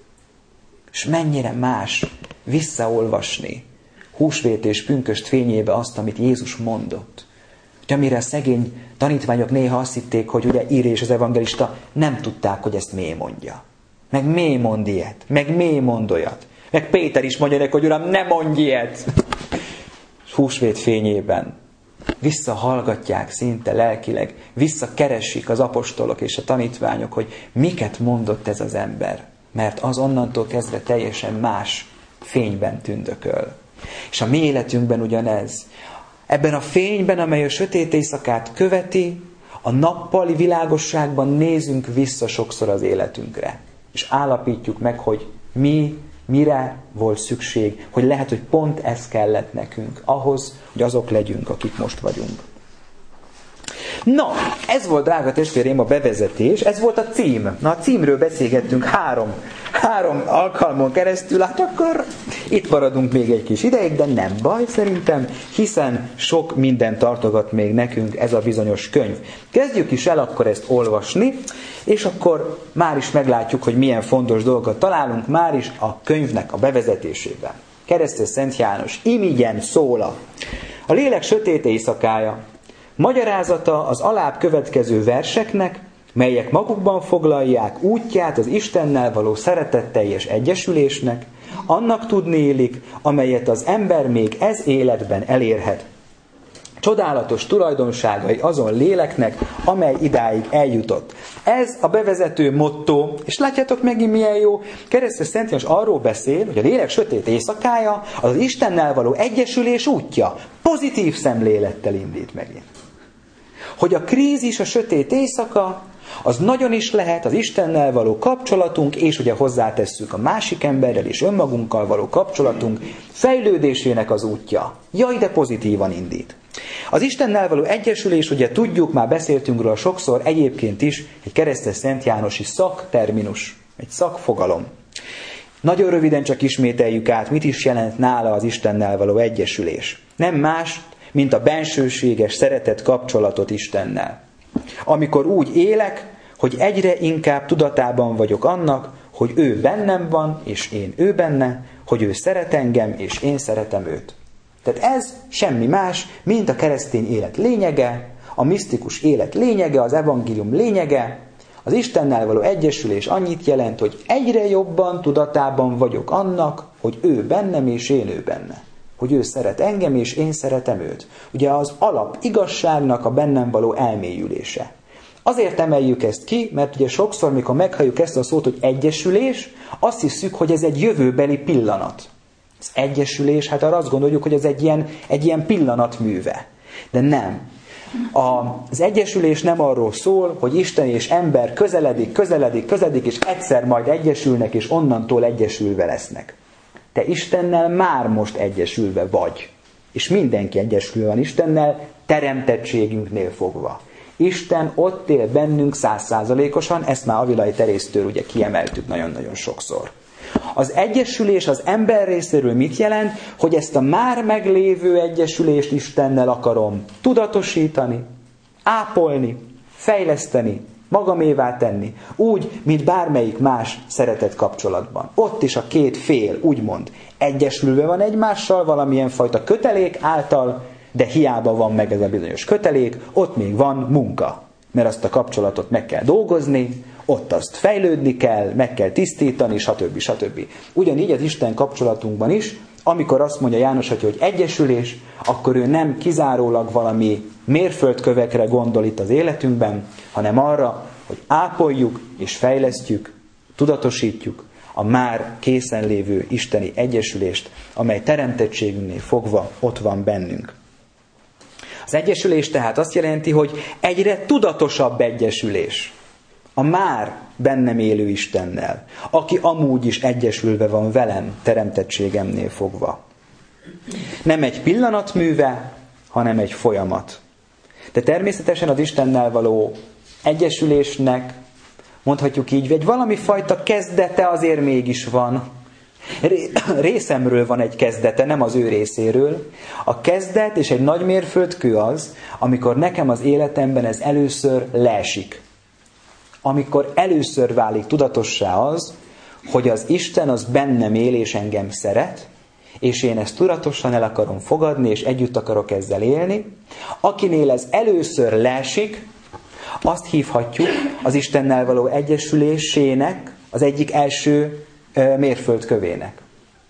És mennyire más visszaolvasni húsvét és pünkösd fényébe azt, amit Jézus mondott. Hogy amire a szegény tanítványok néha azt hitték, hogy ugye írja és az evangelista, nem tudták, hogy ezt miért mondja. Meg miért mond ilyet, meg miért mond olyat. Meg Péter is mondja neki, hogy Uram, ne mondj ilyet! És húsvét fényében visszahallgatják szinte lelkileg, visszakeresik az apostolok és a tanítványok, hogy miket mondott ez az ember. Mert az onnantól kezdve teljesen más fényben tündököl. És a mi életünkben ugyanez. Ebben a fényben, amely a sötét éjszakát követi, a nappali világosságban nézünk vissza sokszor az életünkre. És állapítjuk meg, hogy mi, mire volt szükség, hogy lehet, hogy pont ez kellett nekünk, ahhoz, hogy azok legyünk, akik most vagyunk. Na, ez volt, drága testvérém, a bevezetés, ez volt a cím. Na, a címről beszélgettünk három, három alkalmon keresztül, hát akkor itt maradunk még egy kis ideig, de nem baj szerintem, hiszen sok minden tartogat még nekünk ez a bizonyos könyv. Kezdjük is el akkor ezt olvasni, és akkor már is meglátjuk, hogy milyen fontos dolgokat találunk már is a könyvnek a bevezetésében. Keresztes Szent János, imigyen szóla. A lélek sötét éjszakája. Magyarázata az alább következő verseknek, melyek magukban foglalják útját az Istennel való szeretetteljes egyesülésnek, annak tudnélik, amelyet az ember még ez életben elérhet. Csodálatos tulajdonságai azon léleknek, amely idáig eljutott. Ez a bevezető motto, és látjátok megint milyen jó, Keresztes Szent János arról beszél, hogy a lélek sötét éjszakája az Istennel való egyesülés útja. Pozitív szemlélettel indít megint. Hogy a krízis, a sötét éjszaka, az nagyon is lehet az Istennel való kapcsolatunk, és ugye hozzátesszük a másik emberrel és önmagunkkal való kapcsolatunk fejlődésének az útja. Jaj, de pozitívan indít. Az Istennel való egyesülés, ugye tudjuk, már beszéltünk róla sokszor, egyébként is egy keresztes Szent Jánosi szakterminus, egy szakfogalom. Nagyon röviden csak ismételjük át, mit is jelent nála az Istennel való egyesülés. Nem más, mint a bensőséges szeretet kapcsolatot Istennel. Amikor úgy élek, hogy egyre inkább tudatában vagyok annak, hogy ő bennem van, és én ő benne, hogy ő szeret engem, és én szeretem őt. Tehát ez semmi más, mint a keresztény élet lényege, a misztikus élet lényege, az evangélium lényege. Az Istennel való egyesülés annyit jelent, hogy egyre jobban tudatában vagyok annak, hogy ő bennem, és én ő benne. Hogy ő szeret engem, és én szeretem őt. Ugye az alap igazságnak a bennem való elmélyülése. Azért emeljük ezt ki, mert ugye sokszor, mikor meghalljuk ezt a szót, hogy egyesülés, azt hiszük, hogy ez egy jövőbeli pillanat. Az egyesülés, hát arra azt gondoljuk, hogy ez egy ilyen, egy ilyen pillanatműve. De nem. A, az egyesülés nem arról szól, hogy Isten és ember közeledik, közeledik, közeledik, és egyszer majd egyesülnek, és onnantól egyesülve lesznek. Te Istennel már most egyesülve vagy. És mindenki egyesülve van Istennel, teremtettségünknél fogva. Isten ott él bennünk százszázalékosan, ezt már Avilai Teréztől ugye kiemeltük nagyon-nagyon sokszor. Az egyesülés az ember részéről mit jelent? Hogy ezt a már meglévő egyesülést Istennel akarom tudatosítani, ápolni, fejleszteni, magamévá tenni. Úgy, mint bármelyik más szeretett kapcsolatban. Ott is a két fél, úgymond, egyesülve van egymással valamilyen fajta kötelék által, de hiába van meg ez a bizonyos kötelék, ott még van munka. Mert azt a kapcsolatot meg kell dolgozni, ott azt fejlődni kell, meg kell tisztítani, stb. stb. Ugyanígy az Isten kapcsolatunkban is, amikor azt mondja János Atya, hogy egyesülés, akkor ő nem kizárólag valami mérföldkövekre gondol itt az életünkben, hanem arra, hogy ápoljuk és fejlesztjük, tudatosítjuk a már készen lévő isteni egyesülést, amely teremtettségünknél fogva ott van bennünk. Az egyesülés tehát azt jelenti, hogy egyre tudatosabb egyesülés a már bennem élő Istennel, aki amúgy is egyesülve van velem teremtettségemnél fogva. Nem egy pillanatműve, hanem egy folyamat. De természetesen az Istennel való egyesülésnek, mondhatjuk így, egy valami fajta kezdete azért mégis van. Részemről van egy kezdete, nem az ő részéről. A kezdet és egy nagy mérföldkő az, amikor nekem az életemben ez először leesik. Amikor először válik tudatossá az, hogy az Isten az bennem él és engem szeret, és én ezt tudatosan el akarom fogadni, és együtt akarok ezzel élni. Akinél ez először leesik, azt hívhatjuk az Istennel való egyesülésének az egyik első mérföldkövének.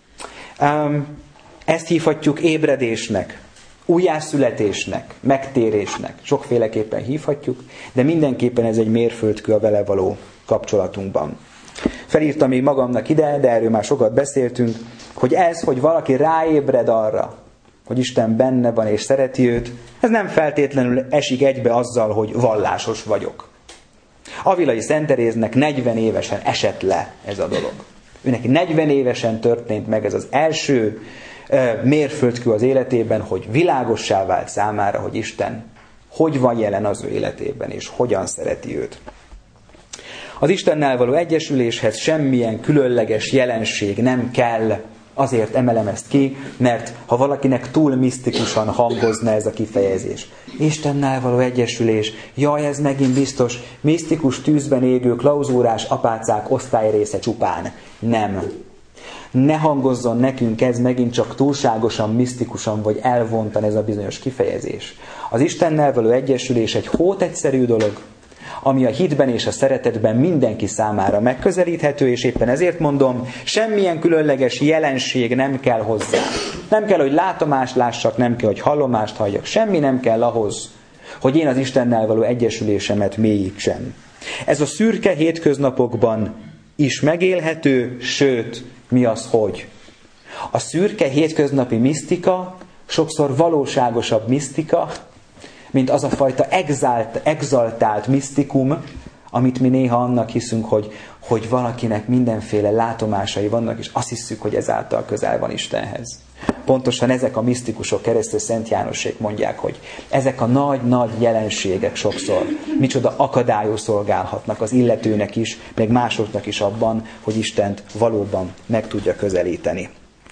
Ezt hívhatjuk ébredésnek, újjászületésnek, megtérésnek. Sokféleképpen hívhatjuk, de mindenképpen ez egy mérföldkő a vele való kapcsolatunkban. Felírtam még magamnak ide, de erről már sokat beszéltünk, hogy ez, hogy valaki ráébred arra, hogy Isten benne van és szereti őt, ez nem feltétlenül esik egybe azzal, hogy vallásos vagyok. Avilai Szent Teréznek negyven évesen esett le ez a dolog. Őnek negyven évesen történt meg ez az első mérföldkő az életében, hogy világossá vált számára, hogy Isten hogy van jelen az ő életében, és hogyan szereti őt. Az Istennel való egyesüléshez semmilyen különleges jelenség nem kell, azért emelem ezt ki, mert ha valakinek túl misztikusan hangozna ez a kifejezés. Istennel való egyesülés, jaj, ez megint biztos, misztikus tűzben égő klauzúrás apácák osztályrésze csupán. Nem. Ne hangozzon nekünk ez megint csak túlságosan, misztikusan vagy elvontan ez a bizonyos kifejezés. Az Istennel való egyesülés egy hótegyszerű dolog, ami a hitben és a szeretetben mindenki számára megközelíthető, és éppen ezért mondom, semmilyen különleges jelenség nem kell hozzá. Nem kell, hogy látomást lássak, nem kell, hogy hallomást halljak, semmi nem kell ahhoz, hogy én az Istennel való egyesülésemet mélyítsem. Ez a szürke hétköznapokban is megélhető, sőt, mi az, hogy? A szürke hétköznapi misztika sokszor valóságosabb misztika, mint az a fajta exalt, exaltált misztikum, amit mi néha annak hiszünk, hogy, hogy valakinek mindenféle látomásai vannak, és azt hiszük, hogy ezáltal közel van Istenhez. Pontosan ezek a misztikusok, keresztes Szent Jánosék mondják, hogy ezek a nagy-nagy jelenségek sokszor micsoda akadályul szolgálhatnak az illetőnek is, meg másoknak is abban, hogy Istent valóban meg tudja közelíteni.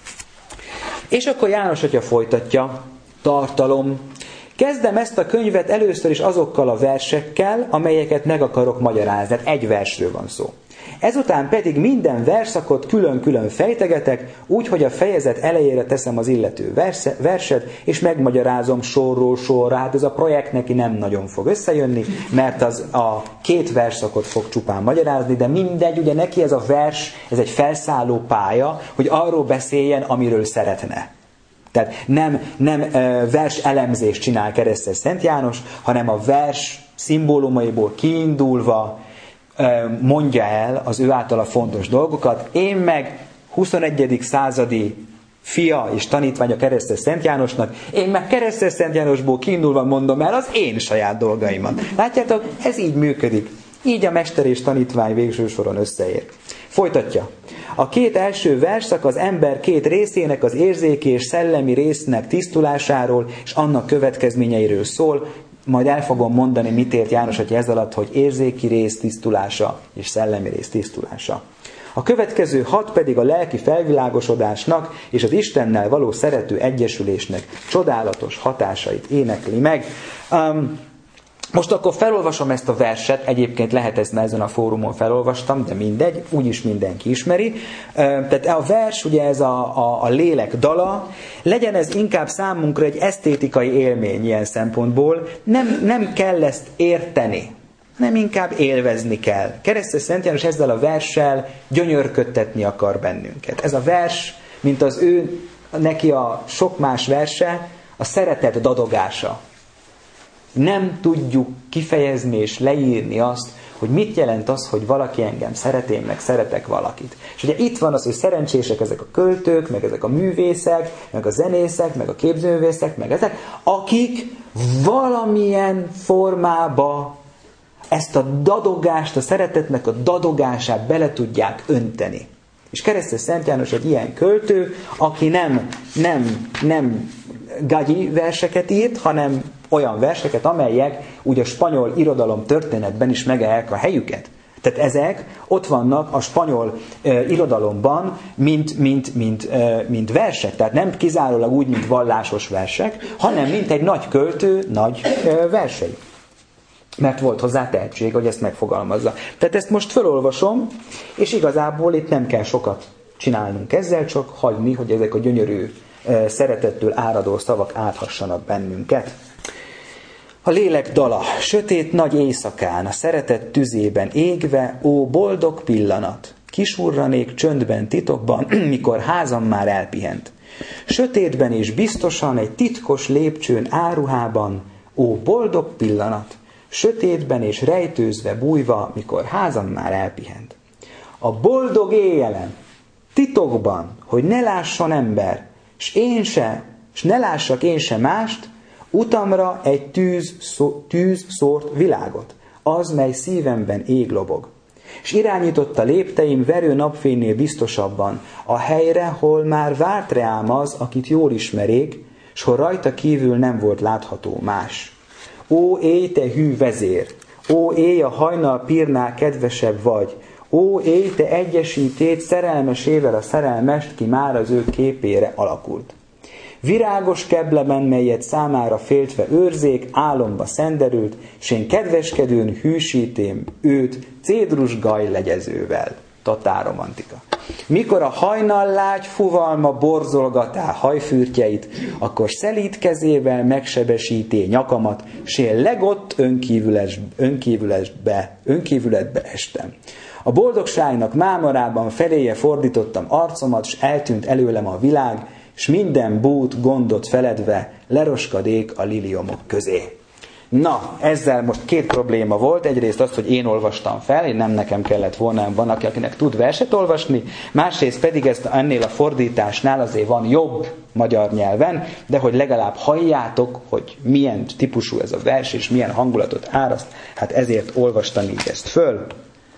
És akkor János atya folytatja, tartalom. Kezdem ezt a könyvet először is azokkal a versekkel, amelyeket meg akarok magyarázni. Tehát egy versről van szó. Ezután pedig minden verszakot külön-külön fejtegetek, úgy, hogy a fejezet elejére teszem az illető verse, verset, és megmagyarázom sorról sorra. Hát ez a projekt neki nem nagyon fog összejönni, mert az a két verszakot fog csupán magyarázni, de mindegy, ugye neki ez a vers, ez egy felszálló pálya, hogy arról beszéljen, amiről szeretne. Tehát nem, nem vers elemzést csinál keresztes Szent János, hanem a vers szimbólumaiból kiindulva mondja el az ő általa fontos dolgokat. Én meg huszonegyedik századi fia és tanítványa keresztes Szent Jánosnak, én meg keresztes Szent Jánosból kiindulva mondom el az én saját dolgaimat. Látjátok, ez így működik. Így a mester és tanítvány végső soron összeér. Folytatja. A két első verszak az ember két részének, az érzéki és szellemi résznek tisztulásáról és annak következményeiről szól. Majd el fogom mondani, mit ért János atya ez alatt, hogy érzéki rész tisztulása és szellemi rész tisztulása. A következő hat pedig a lelki felvilágosodásnak és az Istennel való szerető egyesülésnek csodálatos hatásait énekli meg. Um, Most akkor felolvasom ezt a verset, egyébként lehet ezt, ezen a fórumon felolvastam, de mindegy, úgyis mindenki ismeri. Tehát a vers, ugye ez a, a, a lélek dala, legyen ez inkább számunkra egy esztétikai élmény ilyen szempontból, nem, nem kell ezt érteni, nem inkább élvezni kell. Keresztes Szent János ezzel a verssel gyönyörködtetni akar bennünket. Ez a vers, mint az ő, neki a sok más verse, a szeretet dadogása. Nem tudjuk kifejezni és leírni azt, hogy mit jelent az, hogy valaki engem szeret, én meg szeretek valakit. És ugye itt van az, hogy szerencsések ezek a költők, meg ezek a művészek, meg a zenészek, meg a képzőművészek, meg ezek, akik valamilyen formába ezt a dadogást, a szeretetnek a dadogását bele tudják önteni. És keresztes Szent János egy ilyen költő, aki nem, nem, nem gagyi verseket írt, hanem olyan verseket, amelyek úgy a spanyol irodalom történetben is megállják a helyüket. Tehát ezek ott vannak a spanyol e, irodalomban, mint, mint, mint, e, mint versek. Tehát nem kizárólag úgy, mint vallásos versek, hanem mint egy nagy költő nagy e, versei. Mert volt hozzá tehetség, hogy ezt megfogalmazza. Tehát ezt most felolvasom, és igazából itt nem kell sokat csinálnunk ezzel, csak hagyni, hogy ezek a gyönyörű e, szeretettől áradó szavak áthassanak bennünket. A lélek dala, sötét nagy éjszakán, a szeretet tüzében égve, ó boldog pillanat, kisurranék csöndben titokban, mikor házam már elpihent. Sötétben és biztosan egy titkos lépcsőn áruhában, ó boldog pillanat, sötétben és rejtőzve bújva, mikor házam már elpihent. A boldog éjjelen, titokban, hogy ne lásson ember, s én se, s ne lássak én se mást, utamra egy tűz, szó, tűz szórt világot, az, mely szívemben ég lobog. És irányította lépteim verő napfénynél biztosabban, a helyre, hol már várt reám az, akit jól ismerék, s hol rajta kívül nem volt látható más. Ó, éj, te hű vezér! Ó, éj, a hajnal pirnál kedvesebb vagy! Ó, éj, te egyesítét szerelmesével a szerelmest, ki már az ő képére alakult. Virágos kebleben, melyet számára féltve őrzék, álomba szenderült, s én kedveskedőn hűsítém őt cédrus gaj legyezővel. Totál romantika. Mikor a hajnallágy fuvalma borzolgatá hajfürtjeit, akkor szelíd kezével megsebesíté nyakamat, s én legott önkívüles, önkívülesbe, önkívületbe estem. A boldogságnak mámorában feléje fordítottam arcomat, s eltűnt előlem a világ, s minden bút gondot feledve leroskadék a liliomok közé. Na, ezzel most két probléma volt. Egyrészt az, hogy én olvastam fel, én nem nekem kellett volna, van aki, akinek tud verset olvasni. Másrészt pedig ezt ennél a fordításnál azért van jobb magyar nyelven, de hogy legalább halljátok, hogy milyen típusú ez a vers, és milyen hangulatot áraszt, hát ezért olvastam így ezt föl.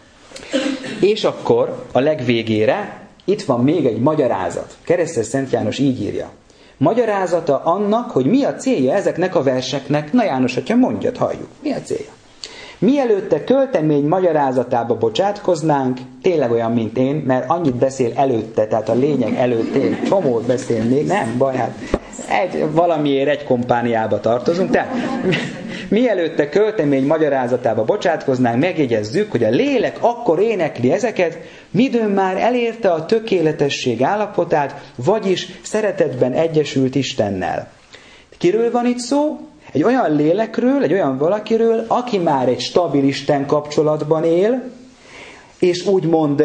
És akkor a legvégére itt van még egy magyarázat. Keresztes Szent János így írja. Magyarázata annak, hogy mi a célja ezeknek a verseknek. Na János, hogyha mondjad, halljuk. Mi a célja? Mielőtte költemény magyarázatába bocsátkoznánk, tényleg olyan, mint én, mert annyit beszél előtte, tehát a lényeg előtt én csomót beszél még, nem baj, hát egy, valamiért egy kompániába tartozunk. Tehát mielőtte költemény magyarázatába bocsátkoznánk, megjegyezzük, hogy a lélek akkor énekli ezeket, midőn már elérte a tökéletesség állapotát, vagyis szeretetben egyesült Istennel. Kiről van itt szó? Egy olyan lélekről, egy olyan valakiről, aki már egy stabil Isten kapcsolatban él, és úgymond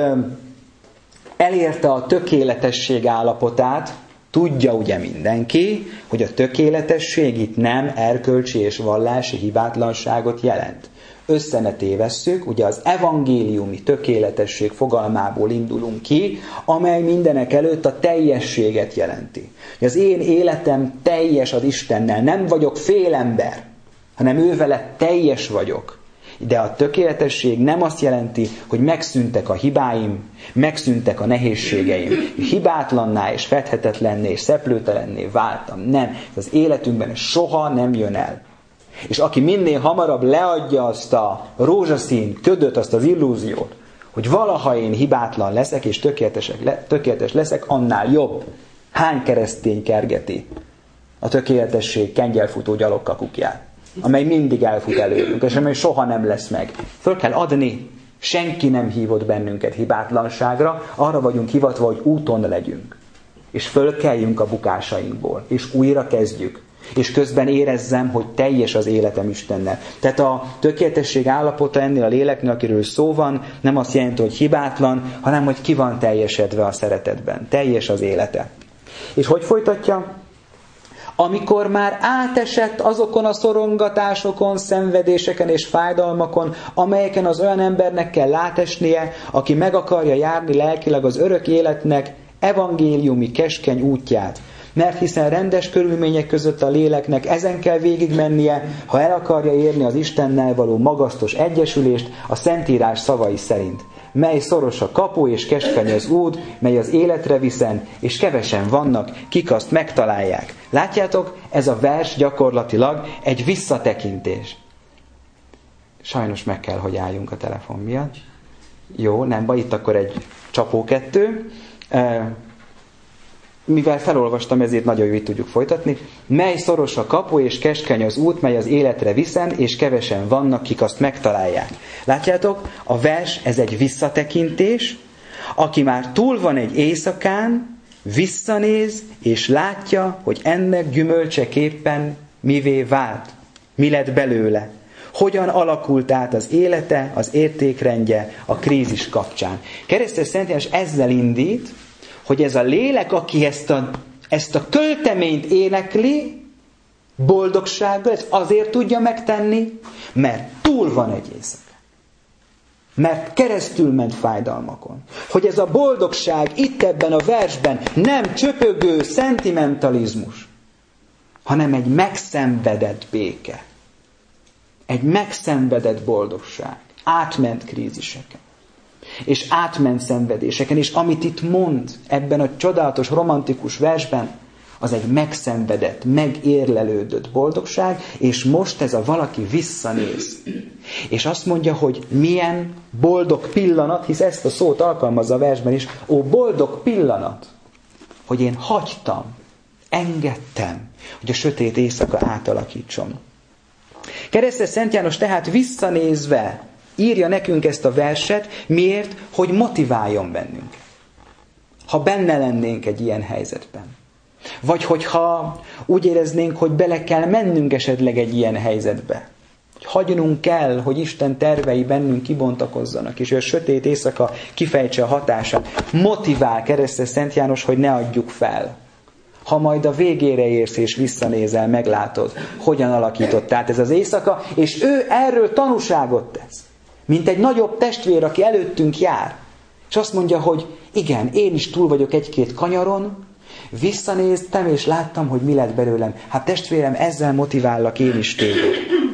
elérte a tökéletesség állapotát. Tudja ugye mindenki, hogy a tökéletesség itt nem erkölcsi és vallási hibátlanságot jelent. Össze ne tévesszük, ugye az evangéliumi tökéletesség fogalmából indulunk ki, amely mindenek előtt a teljességet jelenti. Az én életem teljes az Istennel, nem vagyok félember, hanem ő vele teljes vagyok. De a tökéletesség nem azt jelenti, hogy megszűntek a hibáim, megszűntek a nehézségeim. Hibátlanná és fedhetetlenné és szeplőtelenné váltam. Nem. Az életünkben ez soha nem jön el. És aki minél hamarabb leadja azt a rózsaszín ködöt, azt az illúziót, hogy valaha én hibátlan leszek és tökéletes leszek, annál jobb. Hány keresztény kergeti a tökéletesség kengyelfutó gyalogkakukját, amely mindig elfut előlünk, és amely soha nem lesz meg. Föl kell adni. Senki nem hívott bennünket hibátlanságra, arra vagyunk hivatva, hogy úton legyünk. És fölkeljünk a bukásainkból, és újra kezdjük. És közben érezzem, hogy teljes az életem Istennel. Tehát a tökéletesség állapota ennél a léleknél, akiről szó van, nem azt jelenti, hogy hibátlan, hanem hogy ki van teljesedve a szeretetben. Teljes az élete. És hogy folytatja? Amikor már átesett azokon a szorongatásokon, szenvedéseken és fájdalmakon, amelyeken az olyan embernek kell átesnie, aki meg akarja járni lelkileg az örök életnek evangéliumi keskeny útját. Mert hiszen rendes körülmények között a léleknek ezen kell végigmennie, ha el akarja érni az Istennel való magasztos egyesülést a Szentírás szavai szerint. Mely szoros a kapu és keskeny az út, mely az életre viszen, és kevesen vannak, kik azt megtalálják. Látjátok, ez a vers gyakorlatilag egy visszatekintés. Sajnos meg kell, hogy álljunk a telefon miatt. Jó, nem baj, itt akkor egy csapókettő. Mivel felolvastam, ezért nagyon jó, így tudjuk folytatni. Mely szoros a kapu és keskeny az út, mely az életre viszen, és kevesen vannak, kik azt megtalálják. Látjátok, a vers, ez egy visszatekintés. Aki már túl van egy éjszakán, visszanéz, és látja, hogy ennek gyümölcseképpen mivé vált. Mi lett belőle. Hogyan alakult át az élete, az értékrendje a krízis kapcsán. Keresztes Szent János ezzel indít, hogy ez a lélek, aki ezt a, ezt a költeményt énekli, boldogsággal, ezt azért tudja megtenni, mert túl van egy éjszaka. Mert keresztül ment fájdalmakon. Hogy ez a boldogság itt ebben a versben nem csöpögő szentimentalizmus, hanem egy megszenvedett béke. Egy megszenvedett boldogság. Átment kríziseken. És átment szenvedéseken, és amit itt mond ebben a csodálatos, romantikus versben, az egy megszenvedett, megérlelődött boldogság, és most ez a valaki visszanéz. És azt mondja, hogy milyen boldog pillanat, hisz ezt a szót alkalmazza a versben is, ó, boldog pillanat, hogy én hagytam, engedtem, hogy a sötét éjszaka átalakítson. Keresztes Szent János tehát visszanézve írja nekünk ezt a verset, miért? Hogy motiváljon bennünk. Ha benne lennénk egy ilyen helyzetben. Vagy hogyha úgy éreznénk, hogy bele kell mennünk esetleg egy ilyen helyzetbe. Hogy hagynunk kell, hogy Isten tervei bennünk kibontakozzanak, és a sötét éjszaka kifejtse a hatását. Motivál Keresztes Szent János, hogy ne adjuk fel. Ha majd a végére érsz és visszanézel, meglátod, hogyan alakított át ez az éjszaka, és ő erről tanúságot tesz. Mint egy nagyobb testvér, aki előttünk jár. És azt mondja, hogy igen, én is túl vagyok egy-két kanyaron, visszanéztem, és láttam, hogy mi lett belőlem. Hát testvérem, ezzel motivállak én is téged.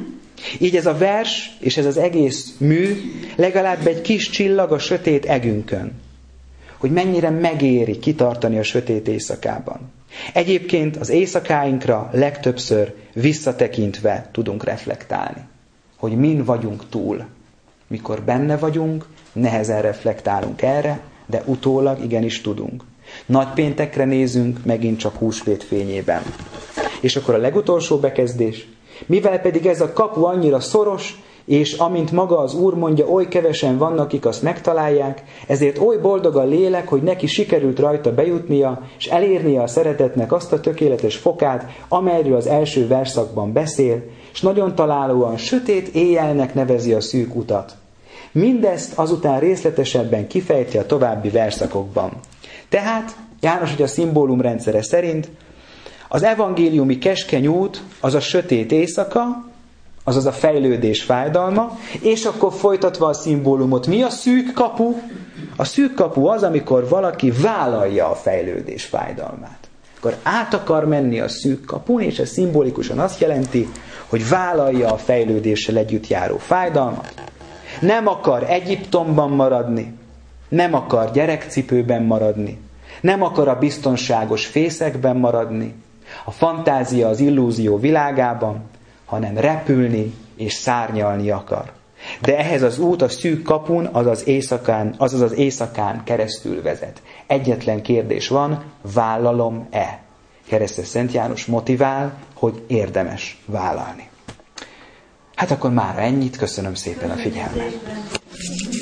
Így ez a vers, és ez az egész mű, legalább egy kis csillag a sötét egünkön. Hogy mennyire megéri kitartani a sötét éjszakában. Egyébként az éjszakáinkra legtöbbször visszatekintve tudunk reflektálni. Hogy min vagyunk túl. Mikor benne vagyunk, nehezen reflektálunk erre, de utólag igenis tudunk. Nagypéntekre nézünk, megint csak húsvét fényében. És akkor a legutolsó bekezdés. Mivel pedig ez a kapu annyira szoros, és amint maga az Úr mondja, oly kevesen vannak, akik azt megtalálják, ezért oly boldog a lélek, hogy neki sikerült rajta bejutnia, és elérnie a szeretetnek azt a tökéletes fokát, amelyről az első verszakban beszél, és nagyon találóan sötét éjjelnek nevezi a szűk utat. Mindezt azután részletesebben kifejti a további verszakokban. Tehát, János hogy a szimbólumrendszere szerint, az evangéliumi keskeny út az a sötét éjszaka, azaz a fejlődés fájdalma, és akkor folytatva a szimbólumot, mi a szűk kapu? A szűk kapu az, amikor valaki vállalja a fejlődés fájdalmát. Akkor át akar menni a szűk kapun, és ez szimbolikusan azt jelenti, hogy vállalja a fejlődéssel együtt járó fájdalmat. Nem akar Egyiptomban maradni, nem akar gyerekcipőben maradni, nem akar a biztonságos fészekben maradni, a fantázia az illúzió világában, hanem repülni és szárnyalni akar. De ehhez az út a szűk kapun, azaz éjszakán, azaz az éjszakán keresztül vezet. Egyetlen kérdés van, vállalom-e? Keresztes Szent János motivál, hogy érdemes vállalni. Hát akkor mára ennyit, köszönöm szépen a figyelmet.